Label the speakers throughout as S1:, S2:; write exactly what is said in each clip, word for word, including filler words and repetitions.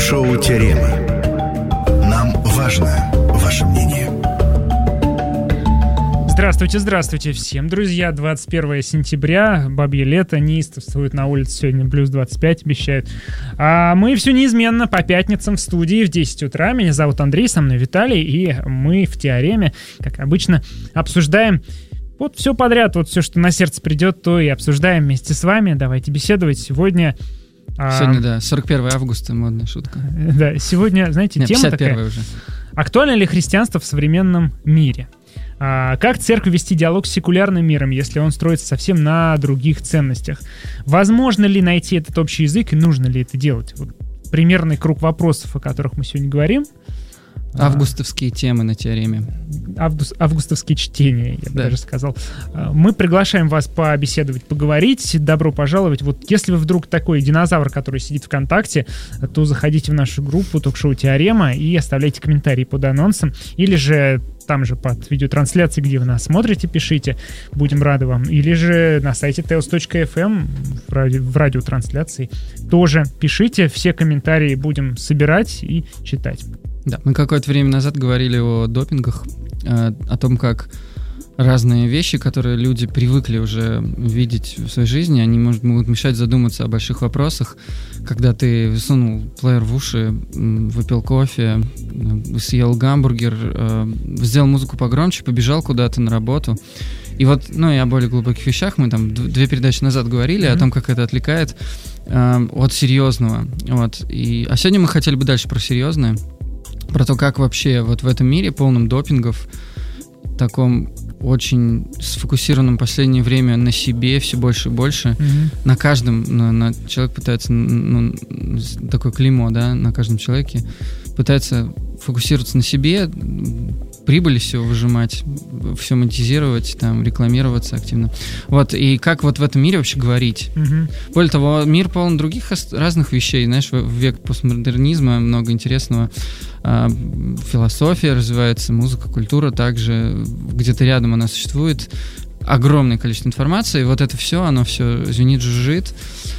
S1: Ток-шоу «Теорема». Нам важно ваше мнение.
S2: Здравствуйте, здравствуйте всем, друзья. двадцать первое сентября, бабье лето, неистовствует на улице, сегодня плюс двадцать пять обещают. А мы все неизменно по пятницам в студии в десять утра. Меня зовут Андрей, со мной Виталий, и мы в «Теореме», как обычно, обсуждаем вот все подряд, вот все, что на сердце придет, то и обсуждаем вместе с вами. Давайте беседовать. Сегодня...
S3: Сегодня, а... да, сорок первое августа, модная шутка.
S2: Да, сегодня, знаете,
S3: Нет,
S2: тема такая.
S3: уже.
S2: Актуально ли христианство в современном мире? А, как церковь вести диалог с секулярным миром, если он строится совсем на других ценностях? Возможно ли найти этот общий язык и нужно ли это делать? Вот примерный круг вопросов, о которых мы сегодня говорим.
S3: Августовские а, темы на теореме.
S2: Август, августовские чтения, я бы
S3: да.
S2: даже сказал. Мы приглашаем вас побеседовать, поговорить. Добро пожаловать. Вот если вы вдруг такой динозавр, который сидит ВКонтакте, то заходите в нашу группу «Ток-шоу Теорема» и оставляйте комментарии под анонсом. Или же там же под видеотрансляцией, где вы нас смотрите, пишите. Будем рады вам. Или же на сайте теос точка эф эм в, ради, в радиотрансляции тоже пишите. Все комментарии будем собирать и читать.
S3: Да, мы какое-то время назад говорили о допингах, э, о том, как разные вещи, которые люди привыкли уже видеть в своей жизни, они может, могут мешать задуматься о больших вопросах. Когда ты сунул плеер в уши, выпил кофе, съел гамбургер, э, сделал музыку погромче, побежал куда-то на работу. И вот, ну и о более глубоких вещах мы там две передачи назад говорили, mm-hmm. о том, как это отвлекает э, от серьезного. Вот. И, а сегодня мы хотели бы дальше про серьезное. Про то, как вообще вот в этом мире, полном допингов, таком очень сфокусированном в последнее время на себе все больше и больше, mm-hmm. на каждом, на, на, человек пытается, ну, такое клеймо, да, на каждом человеке, пытается фокусироваться на себе, прибыль все выжимать, все монетизировать, там, рекламироваться активно. Вот, и как вот в этом мире вообще говорить? Mm-hmm. Более того, мир полон других разных вещей, знаешь, в век постмодернизма много интересного. Философия развивается, музыка, культура также, где-то рядом она существует, огромное количество информации, и вот это все, оно все звенит, жужжит,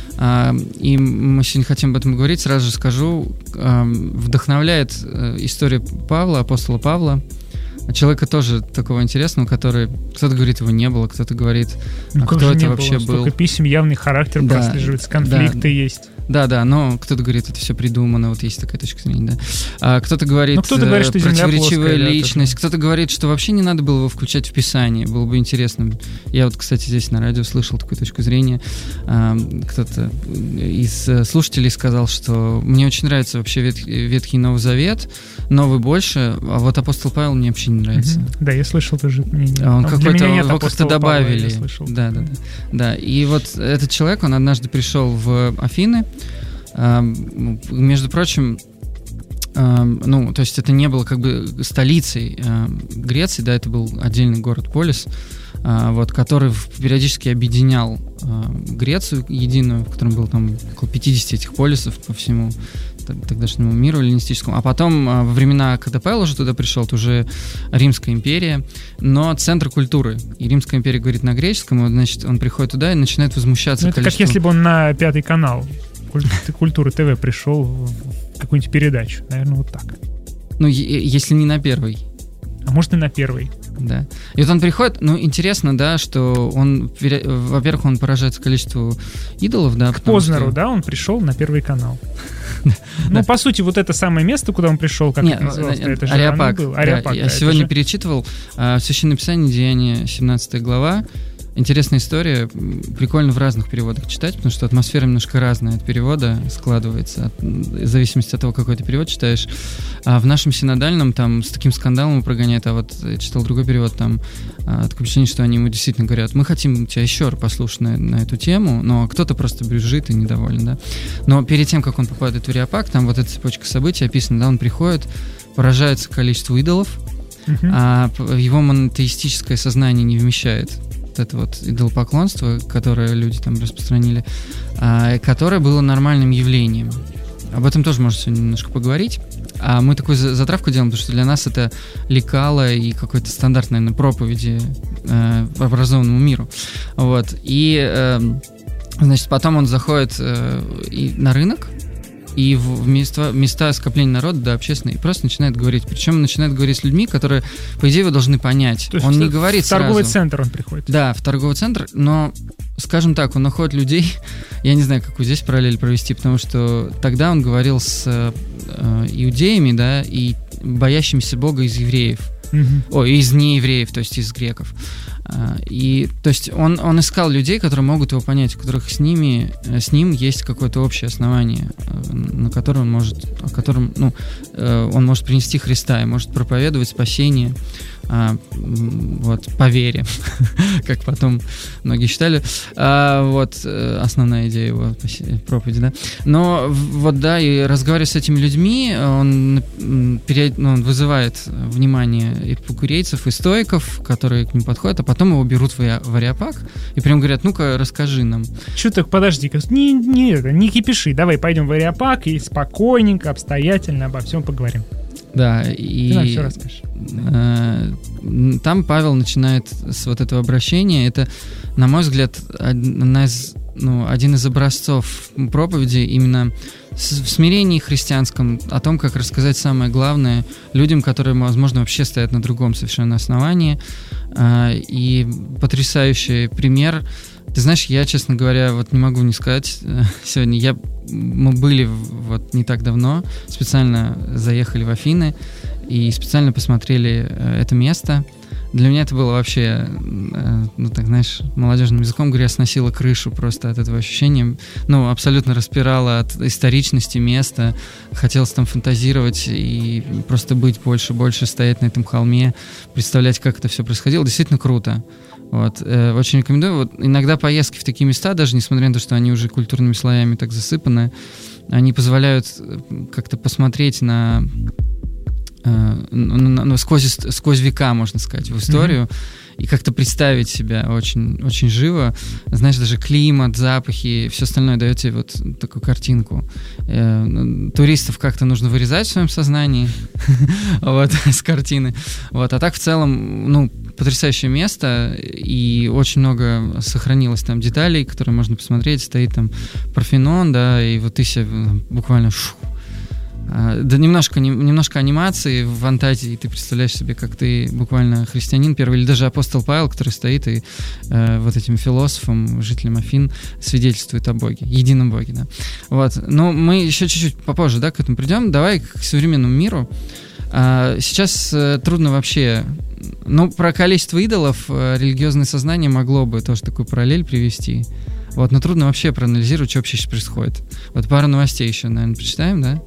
S3: и мы сегодня хотим об этом говорить. Сразу же скажу, вдохновляет история Павла, апостола Павла, человека тоже такого интересного, который, кто-то говорит, его не было, кто-то говорит,
S2: ну,
S3: а кто это вообще
S2: было?
S3: был.
S2: Столько писем, явный характер да, прослеживается, конфликты да, есть.
S3: Да, да, но кто-то говорит, это все придумано, вот есть такая точка зрения, да. А кто-то говорит,
S2: ну, кто-то говорит, что
S3: противоречивая
S2: плоская,
S3: личность,
S2: да,
S3: кто-то говорит, что вообще не надо было его включать в Писание, было бы интересно. Я вот, кстати, здесь на радио слышал такую точку зрения. А, кто-то из слушателей сказал, что мне очень нравится вообще Ветхий, Ветхий и Новый Завет, Новый больше, а вот апостол Павел мне вообще не нравится.
S2: Mm-hmm. Да, я слышал тоже мнение.
S3: Он какой-то, его как-то добавили.
S2: Павла,
S3: да, да, да, да. И вот этот человек, он однажды пришел в Афины. Uh, между прочим, uh, ну, то есть это не было как бы столицей uh, Греции, да, это был отдельный город-полис, uh, вот, который периодически объединял uh, Грецию единую, в котором было там около пятьдесят этих полисов по всему тогдашнему миру эллинистическому. А потом, uh, во времена, когда Павел уже туда пришел, это уже Римская империя, но центр культуры. И Римская империя говорит на греческом, вот, значит, он приходит туда и начинает возмущаться.
S2: Ну, это количеством... как если бы он на Пятый канал Культура ТВ пришел в какую-нибудь передачу. Наверное, вот так.
S3: Ну, е- если не на первый.
S2: А может, и на первый.
S3: Да. И вот он приходит, ну, интересно, да, что он, во-первых, он поражается количеству идолов, да.
S2: К Познеру, что... да, он пришел на Первый канал. Ну, по сути, вот это самое место, куда он пришел, как это называлось, это же
S3: Ареопаг.
S2: был. Ареопаг.
S3: Я сегодня перечитывал Священное Писание, Деяния, семнадцатая глава. Интересная история, прикольно в разных переводах читать, потому что атмосфера немножко разная от перевода складывается, от, в зависимости от того, какой ты перевод читаешь. А в нашем синодальном там с таким скандалом его прогоняют, а вот я читал другой перевод, там а, такое впечатление, что они ему действительно говорят, мы хотим тебя еще раз послушать на, на эту тему, но кто-то просто брюзжит и недоволен, да. Но перед тем, как он попадает в Ареопаг, там вот эта цепочка событий описана, да, он приходит, поражается количеству идолов, uh-huh. а его монотеистическое сознание не вмещает это вот идолопоклонство, которое люди там распространили, а, которое было нормальным явлением. Об этом тоже можно сегодня немножко поговорить. А мы такую затравку делаем, потому что для нас это лекало и какой-то стандарт, наверное, проповеди э, образованному миру. Вот. И, э, значит, потом он заходит э, и на рынок, и в места, места скопления народа, да, общественные, и просто начинает говорить. Причем начинает говорить с людьми, которые, по идее, вы должны понять.
S2: То есть
S3: он
S2: в,
S3: не говорит
S2: в торговый
S3: сразу.
S2: центр он приходит.
S3: Да, в торговый центр, но, скажем так, он находит людей, я не знаю, какую здесь параллель провести, потому что тогда он говорил с э, иудеями, да, и боящимися Бога из евреев.
S2: Угу.
S3: Ой, из неевреев, то есть из греков. И, то есть он, он искал людей, которые могут его понять, у которых с ними, с ним есть какое-то общее основание, на котором он может, о котором, ну, он может принести Христа и может проповедовать спасение, вот, по вере, как потом многие считали, вот, основная идея его проповеди, да. Но вот, да, и разговаривая с этими людьми, он, ну, он вызывает внимание эпикурейцев и стоиков, которые к ним подходят, а потом его берут в ареопаг и прям говорят: ну-ка, расскажи нам.
S2: Чё так, подожди-ка, не, не, это, не кипиши, давай пойдем в ареопаг и спокойненько, обстоятельно обо всем поговорим.
S3: Да, и
S2: ты нам все расскажешь.
S3: Э, там Павел начинает с вот этого обращения. Это, на мой взгляд, одна из, ну, один из образцов проповеди именно в смирении христианском, о том, как рассказать самое главное людям, которые, возможно, вообще стоят на другом совершенно основании. Э, и потрясающий пример. Ты знаешь, я, честно говоря, вот не могу не сказать сегодня. Я, мы были вот не так давно, специально заехали в Афины и специально посмотрели это место. Для меня это было вообще, ну так, знаешь, молодежным языком говоря, сносило крышу просто от этого ощущения. Ну, абсолютно распирало от историчности места. Хотелось там фантазировать и просто быть больше, больше, стоять на этом холме, представлять, как это все происходило. Действительно круто. Вот, э, очень рекомендую. Вот, иногда поездки в такие места, даже несмотря на то, что они уже культурными слоями так засыпаны, они позволяют как-то посмотреть на, э, на, на сквозь, сквозь века, можно сказать, в историю, mm-hmm. и как-то представить себя очень, очень живо. Знаешь, даже климат, запахи, все остальное дает тебе вот такую картинку. Э, туристов как-то нужно вырезать в своем сознании вот, с картины. Вот, а так в целом, ну, потрясающее место, и очень много сохранилось там деталей, которые можно посмотреть. Стоит там Парфенон, да, и вот ты себе буквально... Шу, да, немножко, немножко анимации в фантазии, и ты представляешь себе, как ты буквально христианин первый, или даже апостол Павел, который стоит и э, вот этим философом, жителем Афин, свидетельствует о Боге, едином Боге, да. Вот. Но мы еще чуть-чуть попозже, да, к этому придем. Давай к современному миру. Сейчас трудно вообще... Ну, про количество идолов религиозное сознание могло бы тоже такую параллель привести. Вот, но трудно вообще проанализировать, что вообще сейчас происходит. Вот пару новостей еще, наверное, почитаем, да?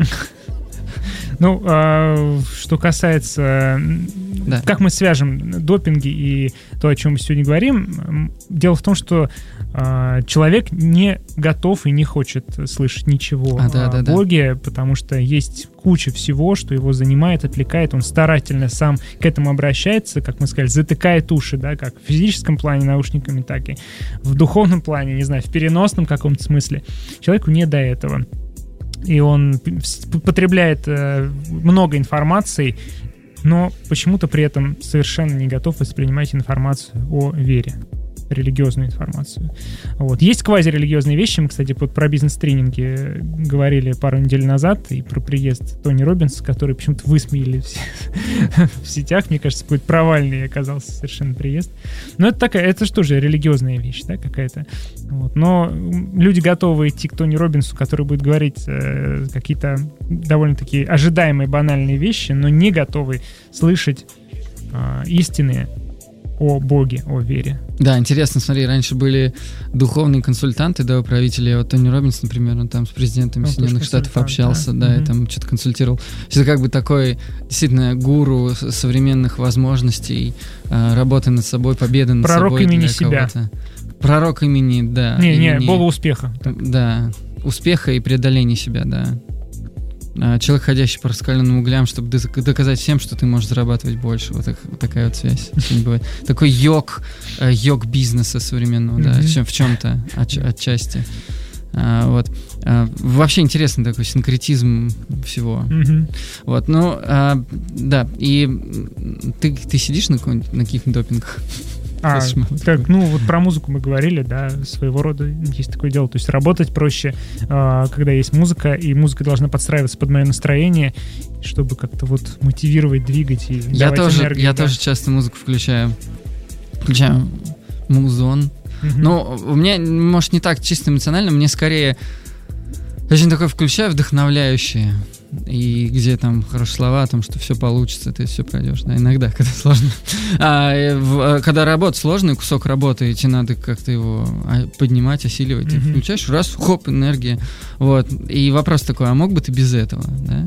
S2: Ну, а, что касается... Да. Как мы свяжем допинги и то, о чем мы сегодня говорим, дело в том, что а, человек не готов и не хочет слышать ничего а, да, о да, Боге, да. потому что есть куча всего, что его занимает, отвлекает. Он старательно сам к этому обращается, как мы сказали, затыкает уши, да, как в физическом плане наушниками, так и в духовном плане, не знаю, в переносном каком-то смысле. Человеку не до этого. И он потребляет э, много информации, но почему-то при этом совершенно не готов воспринимать информацию о вере, религиозную информацию. Вот. Есть квазирелигиозные вещи. Мы, кстати, вот про бизнес-тренинги говорили пару недель назад, и про приезд Тони Роббинса, который почему-то высмеяли в сетях. Мне кажется, какой-то провальный оказался совершенно приезд. Но это такая, это что же религиозная вещь, да, какая-то. Вот. Но люди готовы идти к Тони Роббинсу, который будет говорить э, какие-то довольно-таки ожидаемые банальные вещи, но не готовы слышать э, истины о Боге, о вере.
S3: Да, интересно, смотри, раньше были духовные консультанты, да, управители, вот Тони Роббинс, например, он там с президентами он Соединенных Штатов общался, да, да mm-hmm. и там что-то консультировал. Это как бы такой действительно гуру современных возможностей, работы над собой, победы над
S2: Пророк
S3: собой.
S2: Пророк имени себя.
S3: Пророк имени, да.
S2: Не,
S3: имени,
S2: не, Бога успеха.
S3: Да, успеха и преодоления себя, да. Человек, ходящий по раскаленным углям, чтобы доказать всем, что ты можешь зарабатывать больше. Вот, так, вот такая вот связь. Бывает. Такой йог, йог бизнеса современного, mm-hmm. да, в, чем, в чем-то от, отчасти. А, вот. А, вообще интересный такой синкретизм всего. Mm-hmm. Вот, ну, а, да, и ты, ты сидишь на, на каких-нибудь допингах?
S2: А, так, ну вот про музыку мы говорили, да, своего рода есть такое дело. То есть работать проще, когда есть музыка, и музыка должна подстраиваться под мое настроение, чтобы как-то вот мотивировать, двигать и
S3: я
S2: давать
S3: тоже,
S2: энергию.
S3: Я
S2: да.
S3: тоже часто музыку включаю. Включаю музон.
S2: Мгм.
S3: Но у меня, может, не так чисто эмоционально, мне скорее очень такое включаю вдохновляющее. И где там хорошие слова о том, что все получится, ты все пройдешь. Да, иногда, когда сложно. А, э, в, когда работа сложный кусок работы, и тебе надо как-то его а, поднимать, осиливать. Ты
S2: Мгм.
S3: включаешь, раз, хоп, энергия. Вот. И вопрос такой, а мог бы ты без этого? Да?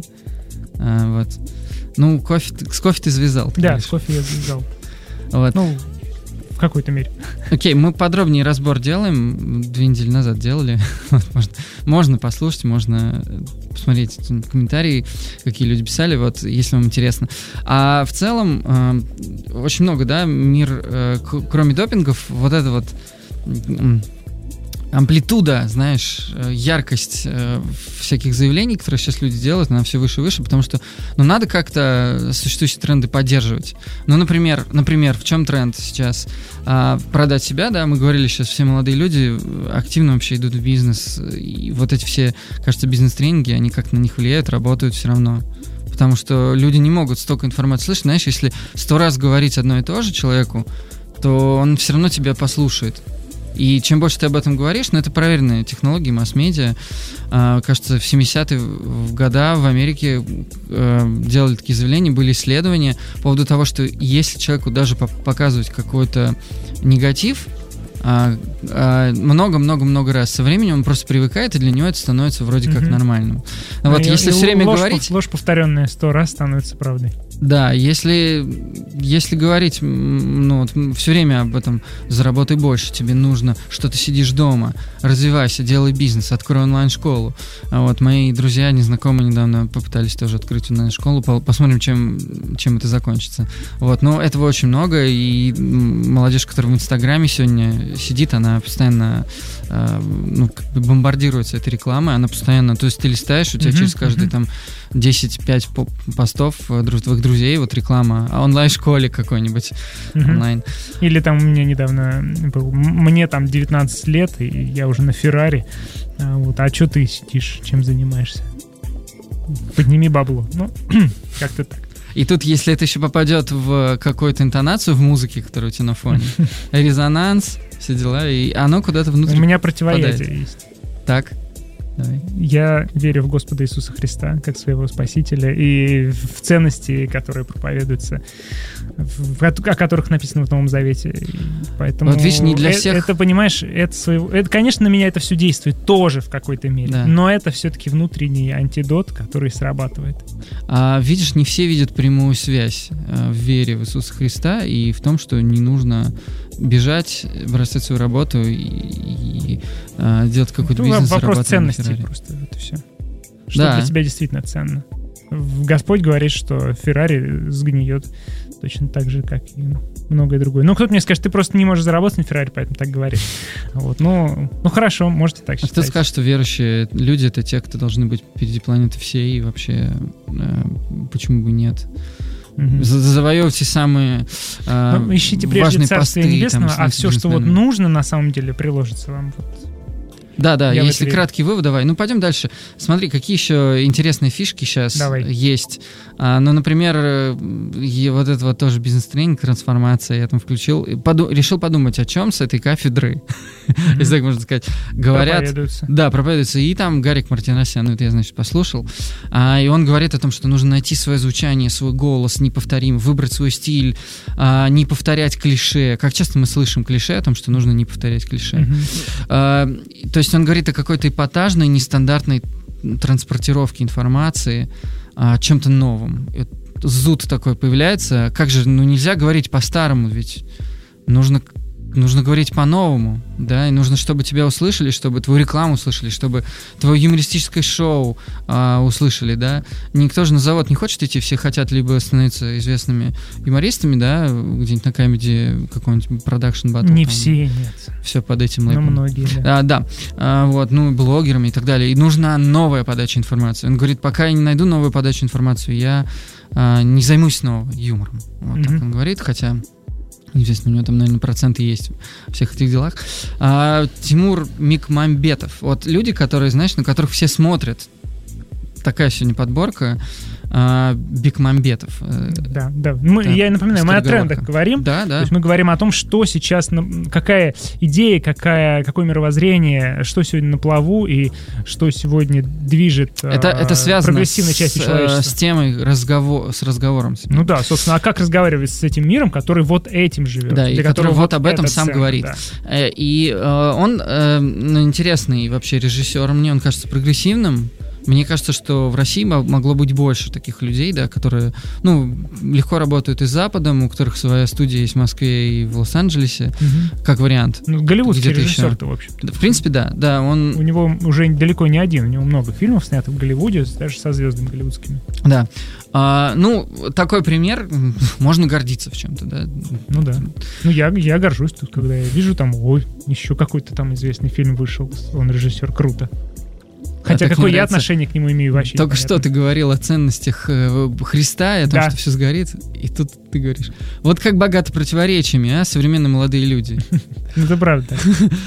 S3: А, вот. Ну, кофе, ты- с кофе ты завязал. ты
S2: Да,
S3: говоришь.
S2: с кофе я взял.
S3: Вот.
S2: Ну, в какой-то мере.
S3: Окей, мы подробнее разбор делаем. Две недели назад делали. Вот, можно, можно послушать, можно э, посмотреть комментарии, какие люди писали, вот, если вам интересно. А в целом, э, очень много, да, мир, э, к- кроме допингов, вот это вот м, амплитуда, знаешь, э, яркость э, всяких заявлений, которые сейчас люди делают, она все выше и выше, потому что, ну, надо как-то существующие тренды поддерживать. Ну, например, например, в чем тренд сейчас? А, продать себя, да, мы говорили, сейчас все молодые люди активно вообще идут в бизнес, и вот эти все, кажется, бизнес-тренинги, они как-то на них влияют, работают все равно. Потому что люди не могут столько информации слышать. Знаешь, если сто раз говорить одно и то же человеку, то он все равно тебя послушает. И чем больше ты об этом говоришь, ну, это проверенные технологии, масс-медиа. А, кажется, в семидесятые годы в Америке э, делали такие заявления, были исследования по поводу того, что если человеку даже по- показывать какой-то негатив, а, а, много-много-много раз со временем он просто привыкает, и для него это становится вроде как
S2: Мгм.
S3: нормальным. Но вот
S2: И-
S3: если
S2: и
S3: все время
S2: ложь,
S3: говорить...
S2: Ложь, повторенная сто раз, становится правдой.
S3: Да, если, если говорить, м, ну, вот, все время об этом, заработай больше, тебе нужно, что ты сидишь дома, развивайся, делай бизнес, открой онлайн-школу. А вот мои друзья, незнакомые недавно попытались тоже открыть онлайн-школу, по- посмотрим, чем, чем это закончится. Вот, но этого очень много, и м, молодежь, которая в Инстаграме сегодня сидит, она постоянно э, ну, как бы бомбардируется этой рекламой, она постоянно, то есть ты листаешь, у тебя
S2: Мгм,
S3: через каждый
S2: мгм. там
S3: там десять-пять по- постов э, друг- твоих друзей, вот реклама о онлайн-школе какой-нибудь,
S2: Мгм.
S3: онлайн.
S2: Или там у меня недавно был, м- мне там девятнадцать лет, и я уже на Феррари. А, вот, а что ты сидишь, чем занимаешься? Подними бабло. Ну, как-то так.
S3: И тут, если это еще попадет в какую-то интонацию в музыке, которая у тебя на фоне, резонанс, все дела, и оно куда-то
S2: У
S3: внутри.
S2: меня противоядие есть.
S3: Так, давай.
S2: Я верю в Господа Иисуса Христа как своего Спасителя и в ценности, которые проповедуются, в- о которых написано в Новом Завете. И поэтому
S3: Вот видишь, не для
S2: э-
S3: всех-
S2: Это, понимаешь, это, своего, это, конечно, на меня это все действует тоже в какой-то мере,
S3: Да.
S2: но это все-таки внутренний антидот, который срабатывает.
S3: А, видишь, не все видят прямую связь э, в вере в Иисуса Христа и в том, что не нужно бежать, бросать свою работу и, и, э, делать какой-то
S2: Ну,
S3: бизнес,
S2: вопрос
S3: зарабатывать на
S2: ценностей
S3: Феррари.
S2: просто, это все. Что
S3: Да.
S2: для тебя действительно ценно. В- Господь говорит, что Феррари сгниет точно так же, как и многое другое. Ну, кто-то мне скажет, ты просто не можешь заработать на Феррари, поэтому так говоришь. Вот, ну, ну хорошо, можете так
S3: А
S2: считать.
S3: кто скажет, что верующие люди — это те, кто должны быть впереди планеты всей, и вообще э, почему бы нет?
S2: Мгм.
S3: За- Завоевывайте самые э,
S2: Ну, ищите прежде
S3: важные
S2: Царствие
S3: посты,
S2: Небесного,
S3: там,
S2: а все, что вот
S3: бизнесменами.
S2: нужно, на самом деле, приложится вам. Вот.
S3: Да, да,
S2: Я в
S3: если
S2: это верю.
S3: краткий вывод, давай. Ну, пойдем дальше. Смотри, какие еще интересные фишки сейчас
S2: Давай.
S3: есть. А, ну, например, э, и вот это вот тоже бизнес-тренинг, трансформация, я там включил. И поду- решил подумать, о чем с этой кафедры, если так можно сказать, говорят.
S2: Проповедуются.
S3: Да, проповедуется. И там Гарик Мартиросян, ну, это я, значит, послушал. А, и он говорит о том, что нужно найти свое звучание, свой голос неповторим, выбрать свой стиль, а, не повторять клише. Как часто мы слышим клише о том, что нужно не повторять клише.
S2: Мгм.
S3: А, то есть он говорит о какой-то эпатажной, нестандартной транспортировке информации, о чем-то новом. И вот зуд такой появляется. Как же, ну нельзя говорить по-старому, ведь нужно, нужно говорить по-новому, да, и нужно, чтобы тебя услышали, чтобы твою рекламу услышали, чтобы твое юмористическое шоу а, услышали, да. Никто же на завод не хочет идти, все хотят либо становиться известными юмористами, да, где-нибудь на камеди какой-нибудь продакшн батл.
S2: Не все, нет.
S3: Все под этим
S2: Но
S3: лейблом.
S2: многие, да.
S3: А, да, А, вот, ну, блогерами и так далее. И нужна новая подача информации. Он говорит, пока я не найду новую подачу информации, я а, не займусь снова юмором. Вот так
S2: Мгм.
S3: он говорит, хотя Неизвестно, у него там, наверное, проценты есть в всех этих делах. А, Тимур Микмамбетов. Вот люди, которые, знаешь, на которых все смотрят. Такая сегодня подборка. А, Бекмамбетов.
S2: Да, да. Мы, да. Я напоминаю, мы о трендах говорим.
S3: Да, да.
S2: То есть мы говорим о том, что сейчас, какая идея, какая, какое мировоззрение, что сегодня на плаву и что сегодня движет
S3: это,
S2: э,
S3: это связано
S2: прогрессивной части
S3: с,
S2: человечества.
S3: С темой разговор, с разговором.
S2: Ну да, собственно, а как разговаривать с этим миром, который вот этим живет?
S3: Да, и который вот об этом сам
S2: цен,
S3: говорит.
S2: Да.
S3: И э, он э, ну, интересный вообще режиссер, мне он кажется прогрессивным. Мне кажется, что в России могло быть больше таких людей, да, которые, ну, легко работают и с Западом, у которых своя студия есть в Москве и в Лос-Анджелесе, угу. как вариант.
S2: Ну, голливудский режиссер-то, в общем.
S3: В принципе, да, да, он...
S2: У него уже далеко не один, у него много фильмов снято в Голливуде, даже со звездами голливудскими.
S3: Да. А, ну, такой пример, можно гордиться в чем-то, да.
S2: Ну да. Ну, я, я горжусь тут, когда я вижу там, ой, еще какой-то там известный фильм вышел, он режиссер, круто. Хотя какое я отношение к нему имею вообще.
S3: Только что ты говорил о ценностях Христа и о том, да. что все сгорит, и тут ты говоришь. Вот как богато противоречиями, а, современные молодые люди.
S2: Это правда.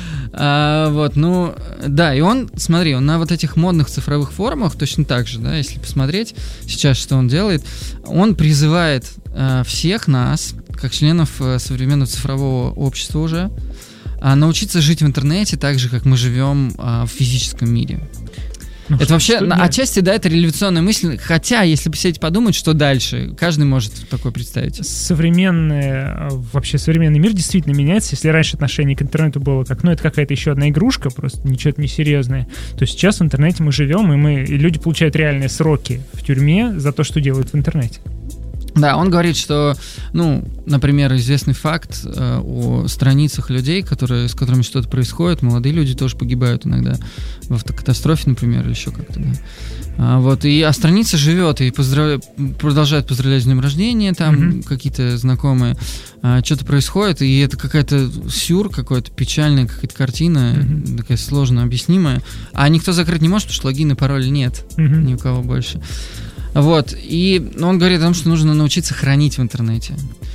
S3: А, вот, ну, да, и он, смотри, он на вот этих модных цифровых форумах точно так же, да, если посмотреть сейчас, что он делает, он призывает а, всех нас, как членов а, современного цифрового общества уже, а, научиться жить в интернете так же, как мы живем а, в физическом мире. Ну, это вообще, что, отчасти, да, это революционная мысль, хотя, если посидеть подумать, что дальше, каждый может такое представить.
S2: Современный, вообще современный мир действительно меняется. Если раньше отношение к интернету было как, ну, это какая-то еще одна игрушка, просто ничего несерьезное, то сейчас в интернете мы живем, и, мы, и люди получают реальные сроки в тюрьме за то, что делают в интернете.
S3: Да, он говорит, что, ну, например, известный факт э, о страницах людей, которые, с которыми что-то происходит, молодые люди тоже погибают иногда в автокатастрофе, например, или еще как-то, да. А, вот, и, а страница живет и поздрав... продолжает поздравлять с днем рождения, там mm-hmm. какие-то знакомые, а, что-то происходит, и это какая-то сюр, какая-то печальная какая-то картина, mm-hmm. такая сложно объяснимая, а никто закрыть не может, потому что логин и пароль нет mm-hmm. ни у кого больше. Вот, и он говорит о том, что нужно научиться хранить в интернете.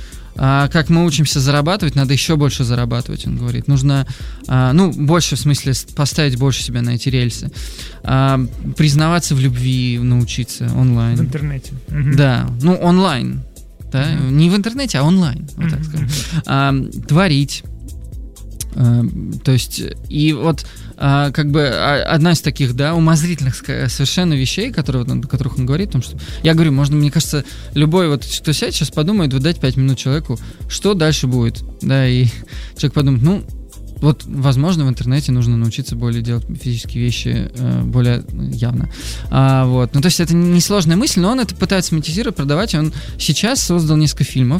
S3: А как мы учимся зарабатывать, надо еще больше зарабатывать, он говорит. Нужно, а, ну, больше, в смысле, поставить больше себя на эти рельсы. А, признаваться в любви, научиться онлайн.
S2: В интернете. Угу.
S3: Да, ну, онлайн. Да? Угу. Не в интернете, а онлайн, вот так скажем. А, творить. А, то есть, и вот... А, как бы одна из таких, да, умозрительных совершенно вещей, которые, о которых он говорит, потому что я говорю, можно, мне кажется, любой вот, кто сядет сейчас подумает, вот дать пять минут человеку, что дальше будет, да, и человек подумает, ну, вот, возможно, в интернете нужно научиться более делать физические вещи э, более явно. А, вот, ну, то есть это несложная мысль, но он это пытается монетизировать, продавать, и он сейчас создал несколько фильмов,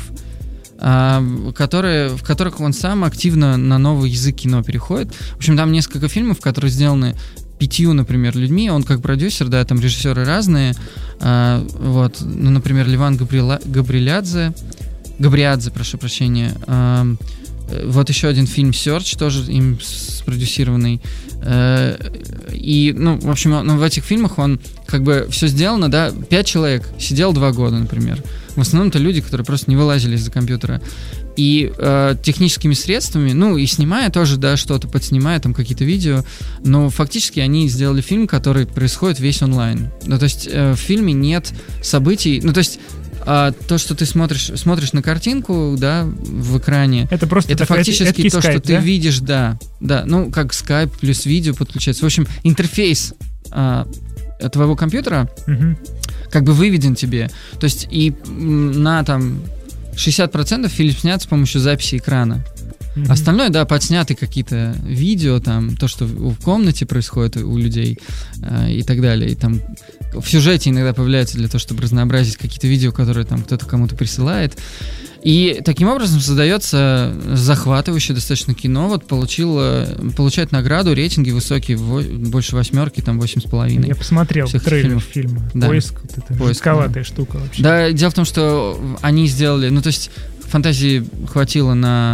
S3: Которые, в которых он сам активно на новый язык кино переходит. В общем, там несколько фильмов, которые сделаны пятью, например, людьми. Он как продюсер, да, там режиссеры разные. А, вот, ну, например, Ливан Габриэла, Габриэлядзе, Габриадзе, прошу прощения. А, вот еще один фильм «Search», тоже им спродюсированный. А, и, ну, в общем, ну, в этих фильмах он как бы все сделано, да, пять человек сидел два года, например. В основном это люди, которые просто не вылазили из-за компьютера. И э, техническими средствами, ну и снимая тоже, да, что-то подснимая, там какие-то видео, но фактически они сделали фильм, который происходит весь онлайн. Ну, то есть э, в фильме нет событий, ну, то есть э, то, что ты смотришь, смотришь на картинку, да, в экране,
S2: это просто
S3: это фактически
S2: это
S3: то,
S2: Skype,
S3: что
S2: да?
S3: ты видишь, да, да, ну, как Skype плюс видео подключается. В общем, интерфейс э, твоего компьютера угу. как бы выведен тебе. То есть и на там шестьдесят процентов фильм снят с помощью записи экрана. Mm-hmm. Остальное, да, подсняты какие-то видео, там, то, что в комнате происходит у людей э, и так далее. И там в сюжете иногда появляются для того, чтобы разнообразить какие-то видео, которые там кто-то кому-то присылает. И таким образом создается захватывающее достаточно кино. Вот получил, получает награду, рейтинги высокие, больше восьмерки, там восемь с половиной.
S2: Я посмотрел трейлер фильма.
S3: Да.
S2: Поиск, вот это
S3: Поиск,
S2: жестковатая
S3: да.
S2: штука вообще.
S3: Да, дело в том, что они сделали, ну то есть фантазии хватило на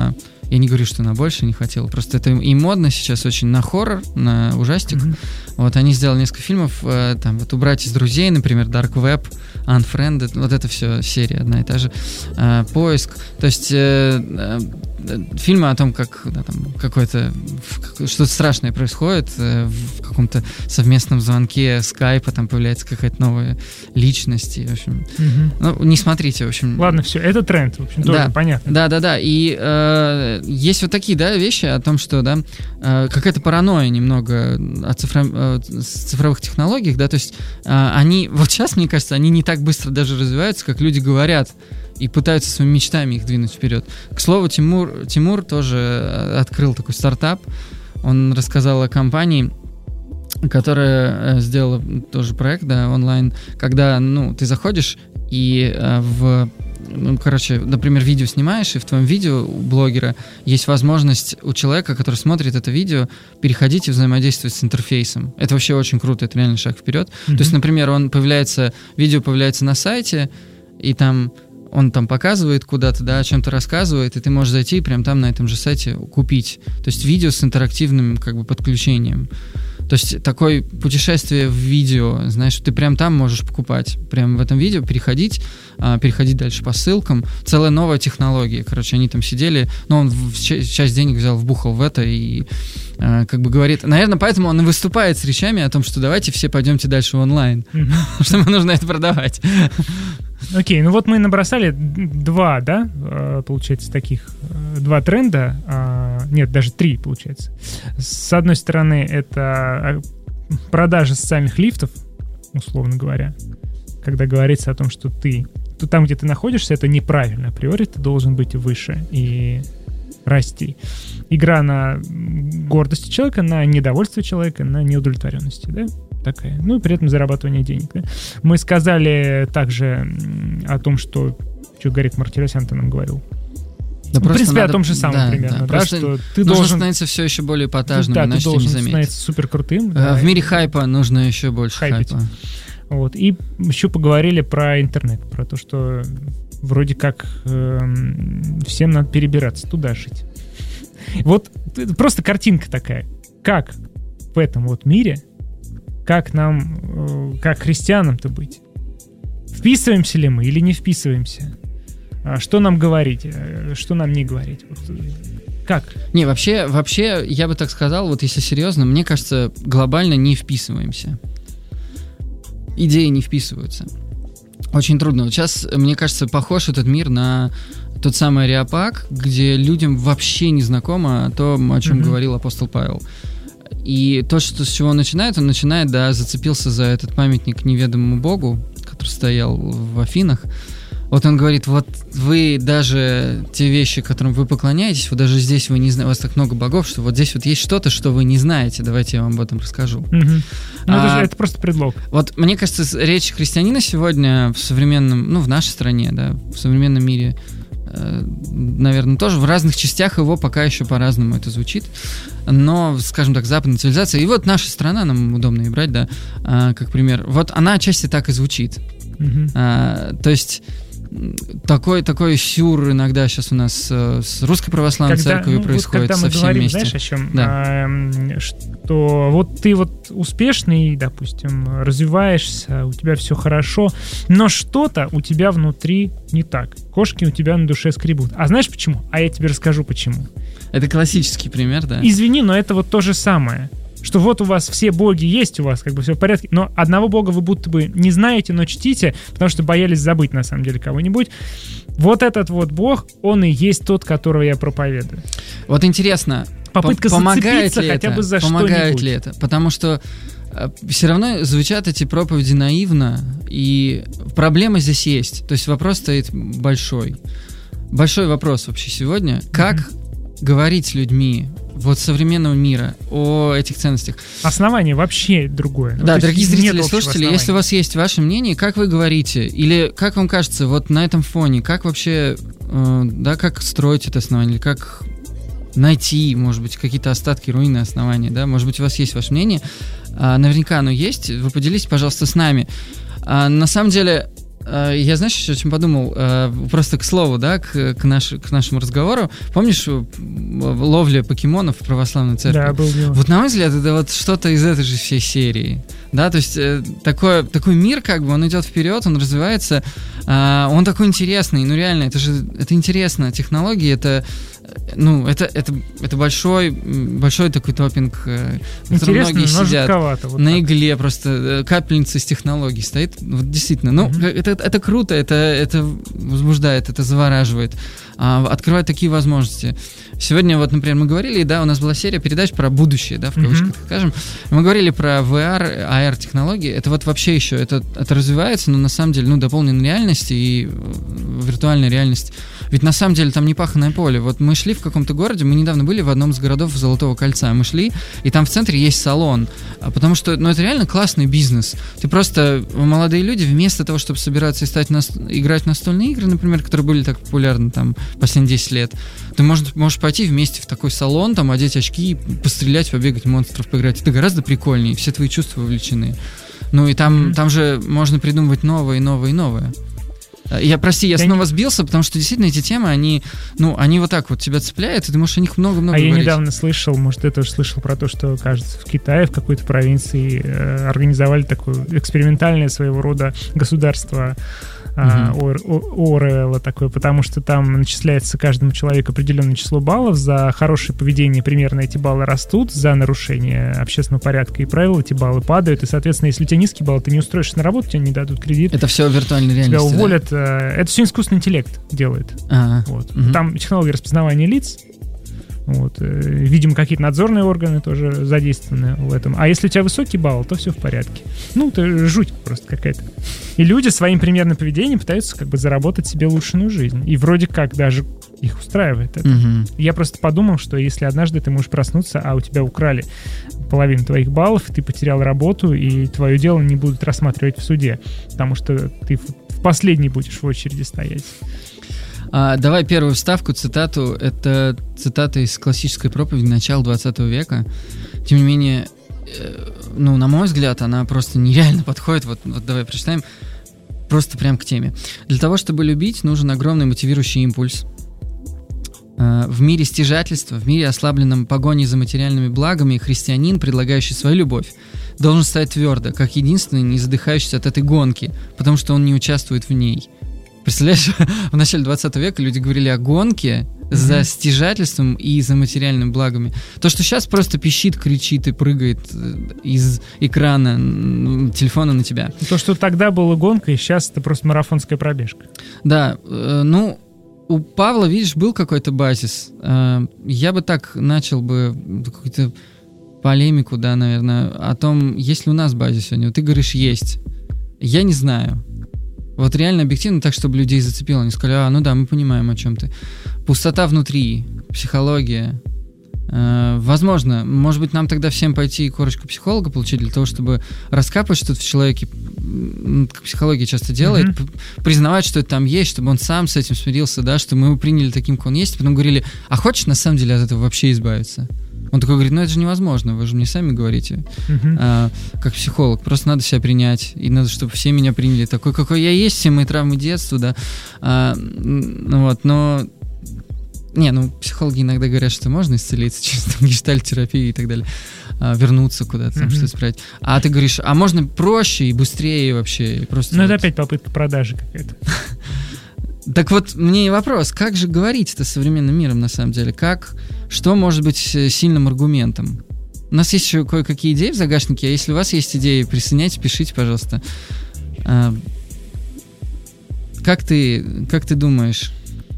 S3: Я не говорю, что она больше не хотела. Просто это и модно сейчас очень на хоррор, на ужастик. Mm-hmm. Вот они сделали несколько фильмов. Э, там вот «Убрать из друзей», например, «Dark Web», «Unfriended». Вот это все серия одна и та же. Э, «Поиск». То есть э, э, фильмы о том, как да, там, какое-то что-то страшное происходит э, в каком-то совместном звонке скайпа, там появляется какая-то новая личность. И, в общем, mm-hmm. ну, не смотрите, в общем.
S2: Ладно, все, это тренд, в общем, тоже
S3: да,
S2: понятно.
S3: Да, да, да. И э, есть вот такие, да, вещи о том, что, да, э, какая-то паранойя немного о цифро- э, цифровых технологиях, да, то есть э, они, вот сейчас, мне кажется, они не так быстро даже развиваются, как люди говорят, и пытаются своими мечтами их двинуть вперед. К слову, Тимур, Тимур тоже открыл такой стартап. Он рассказал о компании, которая сделала тоже проект, да, онлайн, когда, ну, ты заходишь и э, в... Ну, короче, например, видео снимаешь, и в твоем видео у блогера есть возможность у человека, который смотрит это видео, переходить и взаимодействовать с интерфейсом. Это вообще очень круто, это реально шаг вперед. Mm-hmm. То есть, например, он появляется, видео появляется на сайте, и там он там показывает куда-то, да, о чем-то рассказывает, и ты можешь зайти и прям там на этом же сайте купить. То есть видео с интерактивным как бы подключением. То есть такое путешествие в видео, знаешь, ты прям там можешь покупать, прям в этом видео переходить, а, переходить дальше по ссылкам. Целая новая технология. Короче, они там сидели, но он в, часть денег взял, вбухал в это и а, как бы говорит... Наверное, поэтому он и выступает с речами о том, что давайте все пойдемте дальше в онлайн, потому что нам нужно это продавать.
S2: Окей, ну вот мы набросали два, да, получается, таких, два тренда, нет, даже три, получается. С одной стороны, это продажа социальных лифтов, условно говоря, когда говорится о том, что ты, там, где ты находишься, это неправильно, априори ты должен быть выше и расти. Игра на гордости человека, на недовольство человека, на неудовлетворенности, да? Такая. Ну и при этом зарабатывание денег. Да? Мы сказали также о том, что, что Гарик Мартиросян-то нам говорил.
S3: Да,
S2: в принципе,
S3: надо,
S2: о том же самом
S3: да,
S2: примерно.
S3: Да,
S2: да, что ты
S3: нужно
S2: должен
S3: становиться все еще более эпатажным,
S2: да,
S3: иначе
S2: ты должен
S3: не заметить.
S2: становиться супер крутым.
S3: Да,
S2: да,
S3: в мире хайпа нужно еще больше хайпить. хайпа.
S2: Вот. И еще поговорили про интернет, про то, что вроде как э, всем надо перебираться туда жить. Вот просто картинка такая. Как в этом вот мире, как нам, как христианам-то быть? Вписываемся ли мы или не вписываемся? Что нам говорить, что нам не говорить? Вот как?
S3: Не, вообще, вообще, я бы так сказал, вот если серьезно, мне кажется, глобально не вписываемся. Идеи не вписываются. Очень трудно. Вот сейчас, мне кажется, похож этот мир на тот самый Ареопаг, где людям вообще не знакомо то, о чем mm-hmm. говорил апостол Павел. И то, что, с чего он начинает, он начинает, да, зацепился за этот памятник неведомому Богу, который стоял в Афинах. Вот он говорит, вот вы даже те вещи, которым вы поклоняетесь, вот даже здесь вы не знаете, у вас так много богов, что вот здесь вот есть что-то, что вы не знаете, давайте я вам об этом расскажу.
S2: Угу. Ну, а, это, это просто предлог.
S3: Вот мне кажется, речь христианина сегодня в современном, ну, в нашей стране, да, в современном мире, э, наверное, тоже в разных частях его пока еще по-разному это звучит, но, скажем так, западная цивилизация, и вот наша страна, нам удобно и брать, да, э, как пример, вот она отчасти так и звучит. Угу. Э, то есть... Такой, такой сюр иногда сейчас у нас э, с Русской Православной когда, Церковью ну, происходит вот, совсем
S2: говорим,
S3: вместе.
S2: Знаешь, о чем?
S3: Да.
S2: А, что вот ты вот успешный, допустим, развиваешься, у тебя все хорошо, но что-то у тебя внутри не так. Кошки у тебя на душе скребут. А знаешь почему? А я тебе расскажу почему.
S3: Это классический пример, да?
S2: Извини, но это вот то же самое. Что вот у вас все боги есть, у вас как бы все в порядке, но одного бога вы будто бы не знаете, но чтите, потому что боялись забыть на самом деле кого-нибудь. Вот этот вот бог, он и есть тот, которого я проповедую.
S3: Вот интересно,
S2: попытка зацепиться хотя бы за что-нибудь.
S3: Помогает ли это? Потому что э, все равно звучат эти проповеди наивно, и проблема здесь есть. То есть вопрос стоит большой. Большой вопрос вообще сегодня. Как mm-hmm. говорить с людьми вот современного мира о этих ценностях?
S2: Основание вообще другое.
S3: Да, ну, дорогие зрители и слушатели, если у вас есть ваше мнение, как вы говорите, или как вам кажется, вот на этом фоне, как вообще, э, да, как строить это основание, или как найти, может быть, какие-то остатки, руины основания, да, может быть, у вас есть ваше мнение, а, наверняка оно есть, вы поделитесь, пожалуйста, с нами. А, на самом деле, Я, знаешь, о чем подумал? Просто к слову, да, к, к, наш, к нашему разговору. Помнишь ловля покемонов в православной церкви?
S2: Да, был дело.
S3: Вот, на мой взгляд, это вот что-то из этой же всей серии. Да, то есть такой, такой мир, как бы, он идет вперед, он развивается, он такой интересный. Ну, реально, это же это интересно. Технологии — это... Ну, это, это, это большой, большой такой топинг, в котором многие сидят вот на так. игле, просто капельница с технологий стоит. Вот действительно, ну, mm-hmm. это, это круто, это, это возбуждает, это завораживает, а, открывает такие возможности. Сегодня, вот, например, мы говорили, да, у нас была серия передач про будущее, да, в кавычках, mm-hmm. скажем. Мы говорили про ви ар, эй ар технологии. Это вот вообще еще, это, это развивается, но на самом деле, ну, дополненная реальность и виртуальная реальность. Ведь на самом деле там не паханое поле. Вот мы шли в каком-то городе, мы недавно были в одном из городов Золотого кольца. Мы шли, и там в центре есть салон. Потому что, ну, это реально классный бизнес. Ты просто, молодые люди, вместо того, чтобы собираться и стать на, играть в настольные игры, например, которые были так популярны там последние десять лет, ты можешь, можешь пойти вместе в такой салон, там, одеть очки, пострелять, побегать, монстров поиграть. Это гораздо прикольнее, все твои чувства вовлечены. Ну, и там, mm-hmm. там же можно придумывать новое, и новое, и новое. Я, прости, я, я снова не... сбился, потому что действительно эти темы, они, ну, они вот так вот тебя цепляют, и ты можешь о них много-много
S2: а
S3: говорить. А
S2: я недавно слышал, может, ты тоже слышал про то, что, кажется, в Китае, в какой-то провинции э, организовали такое экспериментальное своего рода государство Оруэлла uh-huh. такое, потому что там начисляется каждому человеку определенное число баллов. За хорошее поведение примерно эти баллы растут, за нарушение общественного порядка и правил эти баллы падают, и, соответственно, если у тебя низкий балл, ты не устроишься на работу, тебе не дадут кредит.
S3: Это все в виртуальной реальности,
S2: тебя уволят. Да? Это все искусственный интеллект делает. Uh-huh. Вот. Uh-huh. Там технология распознавания лиц. Вот. Видимо, какие-то надзорные органы тоже задействованы в этом. А если у тебя высокий балл, то все в порядке. Ну, это жуть просто какая-то. И люди своим примерным поведением пытаются как бы заработать себе улучшенную жизнь. И вроде как даже их устраивает это. Угу. Я просто подумал, что если однажды ты можешь проснуться, а у тебя украли половину твоих баллов, ты потерял работу, и твое дело не будут рассматривать в суде, потому что ты в последний будешь в очереди стоять.
S3: А, давай первую вставку, цитату. Это цитата из классической проповеди начала двадцатого века. Тем не менее, э, ну, на мой взгляд, она просто нереально подходит. Вот, вот давай прочитаем. Просто прям к теме. Для того, чтобы любить, нужен огромный мотивирующий импульс. Э, в мире стяжательства, в мире, ослабленном погоней за материальными благами, христианин, предлагающий свою любовь, должен стоять твердо, как единственный, не задыхающийся от этой гонки, потому что он не участвует в ней. Представляешь, в начале двадцатого века люди говорили о гонке mm-hmm. за стяжательством и за материальными благами. То, что сейчас просто пищит, кричит и прыгает из экрана телефона на тебя.
S2: То, что тогда была гонка, и сейчас это просто марафонская пробежка.
S3: Да, э, ну, у Павла, видишь, был какой-то базис. Э, я бы так начал бы какую-то полемику, да, наверное, о том, есть ли у нас базис сегодня. Вот ты говоришь, есть. Я не знаю. Вот реально объективно так, чтобы людей зацепило. Они сказали, а, ну да, мы понимаем, о чем ты. Пустота внутри, психология. Э, возможно, может быть, нам тогда всем пойти корочку психолога получить для того, чтобы раскапывать что-то в человеке, как психология часто делает, mm-hmm. признавать, что это там есть, чтобы он сам с этим смирился, да, что мы его приняли таким, как он есть, потом говорили, а хочешь на самом деле от этого вообще избавиться? Он такой говорит, ну это же невозможно, вы же мне сами говорите, uh-huh. а, как психолог, просто надо себя принять, и надо, чтобы все меня приняли такой, какой я есть, все мои травмы детства, да, а, ну вот, но, не, ну психологи иногда говорят, что можно исцелиться через там, гештальт-терапию и так далее, а, вернуться куда-то, там, uh-huh. что-то исправить, а ты говоришь, а можно проще и быстрее вообще, и просто...
S2: Ну
S3: вот...
S2: это опять попытка продажи какая-то.
S3: Так вот, мне и вопрос, как же говорить это современным миром на самом деле? Как, что может быть сильным аргументом? У нас есть еще кое-какие идеи в загашнике, а если у вас есть идеи, присоединяйтесь, пишите, пожалуйста. А, как ты, как ты думаешь?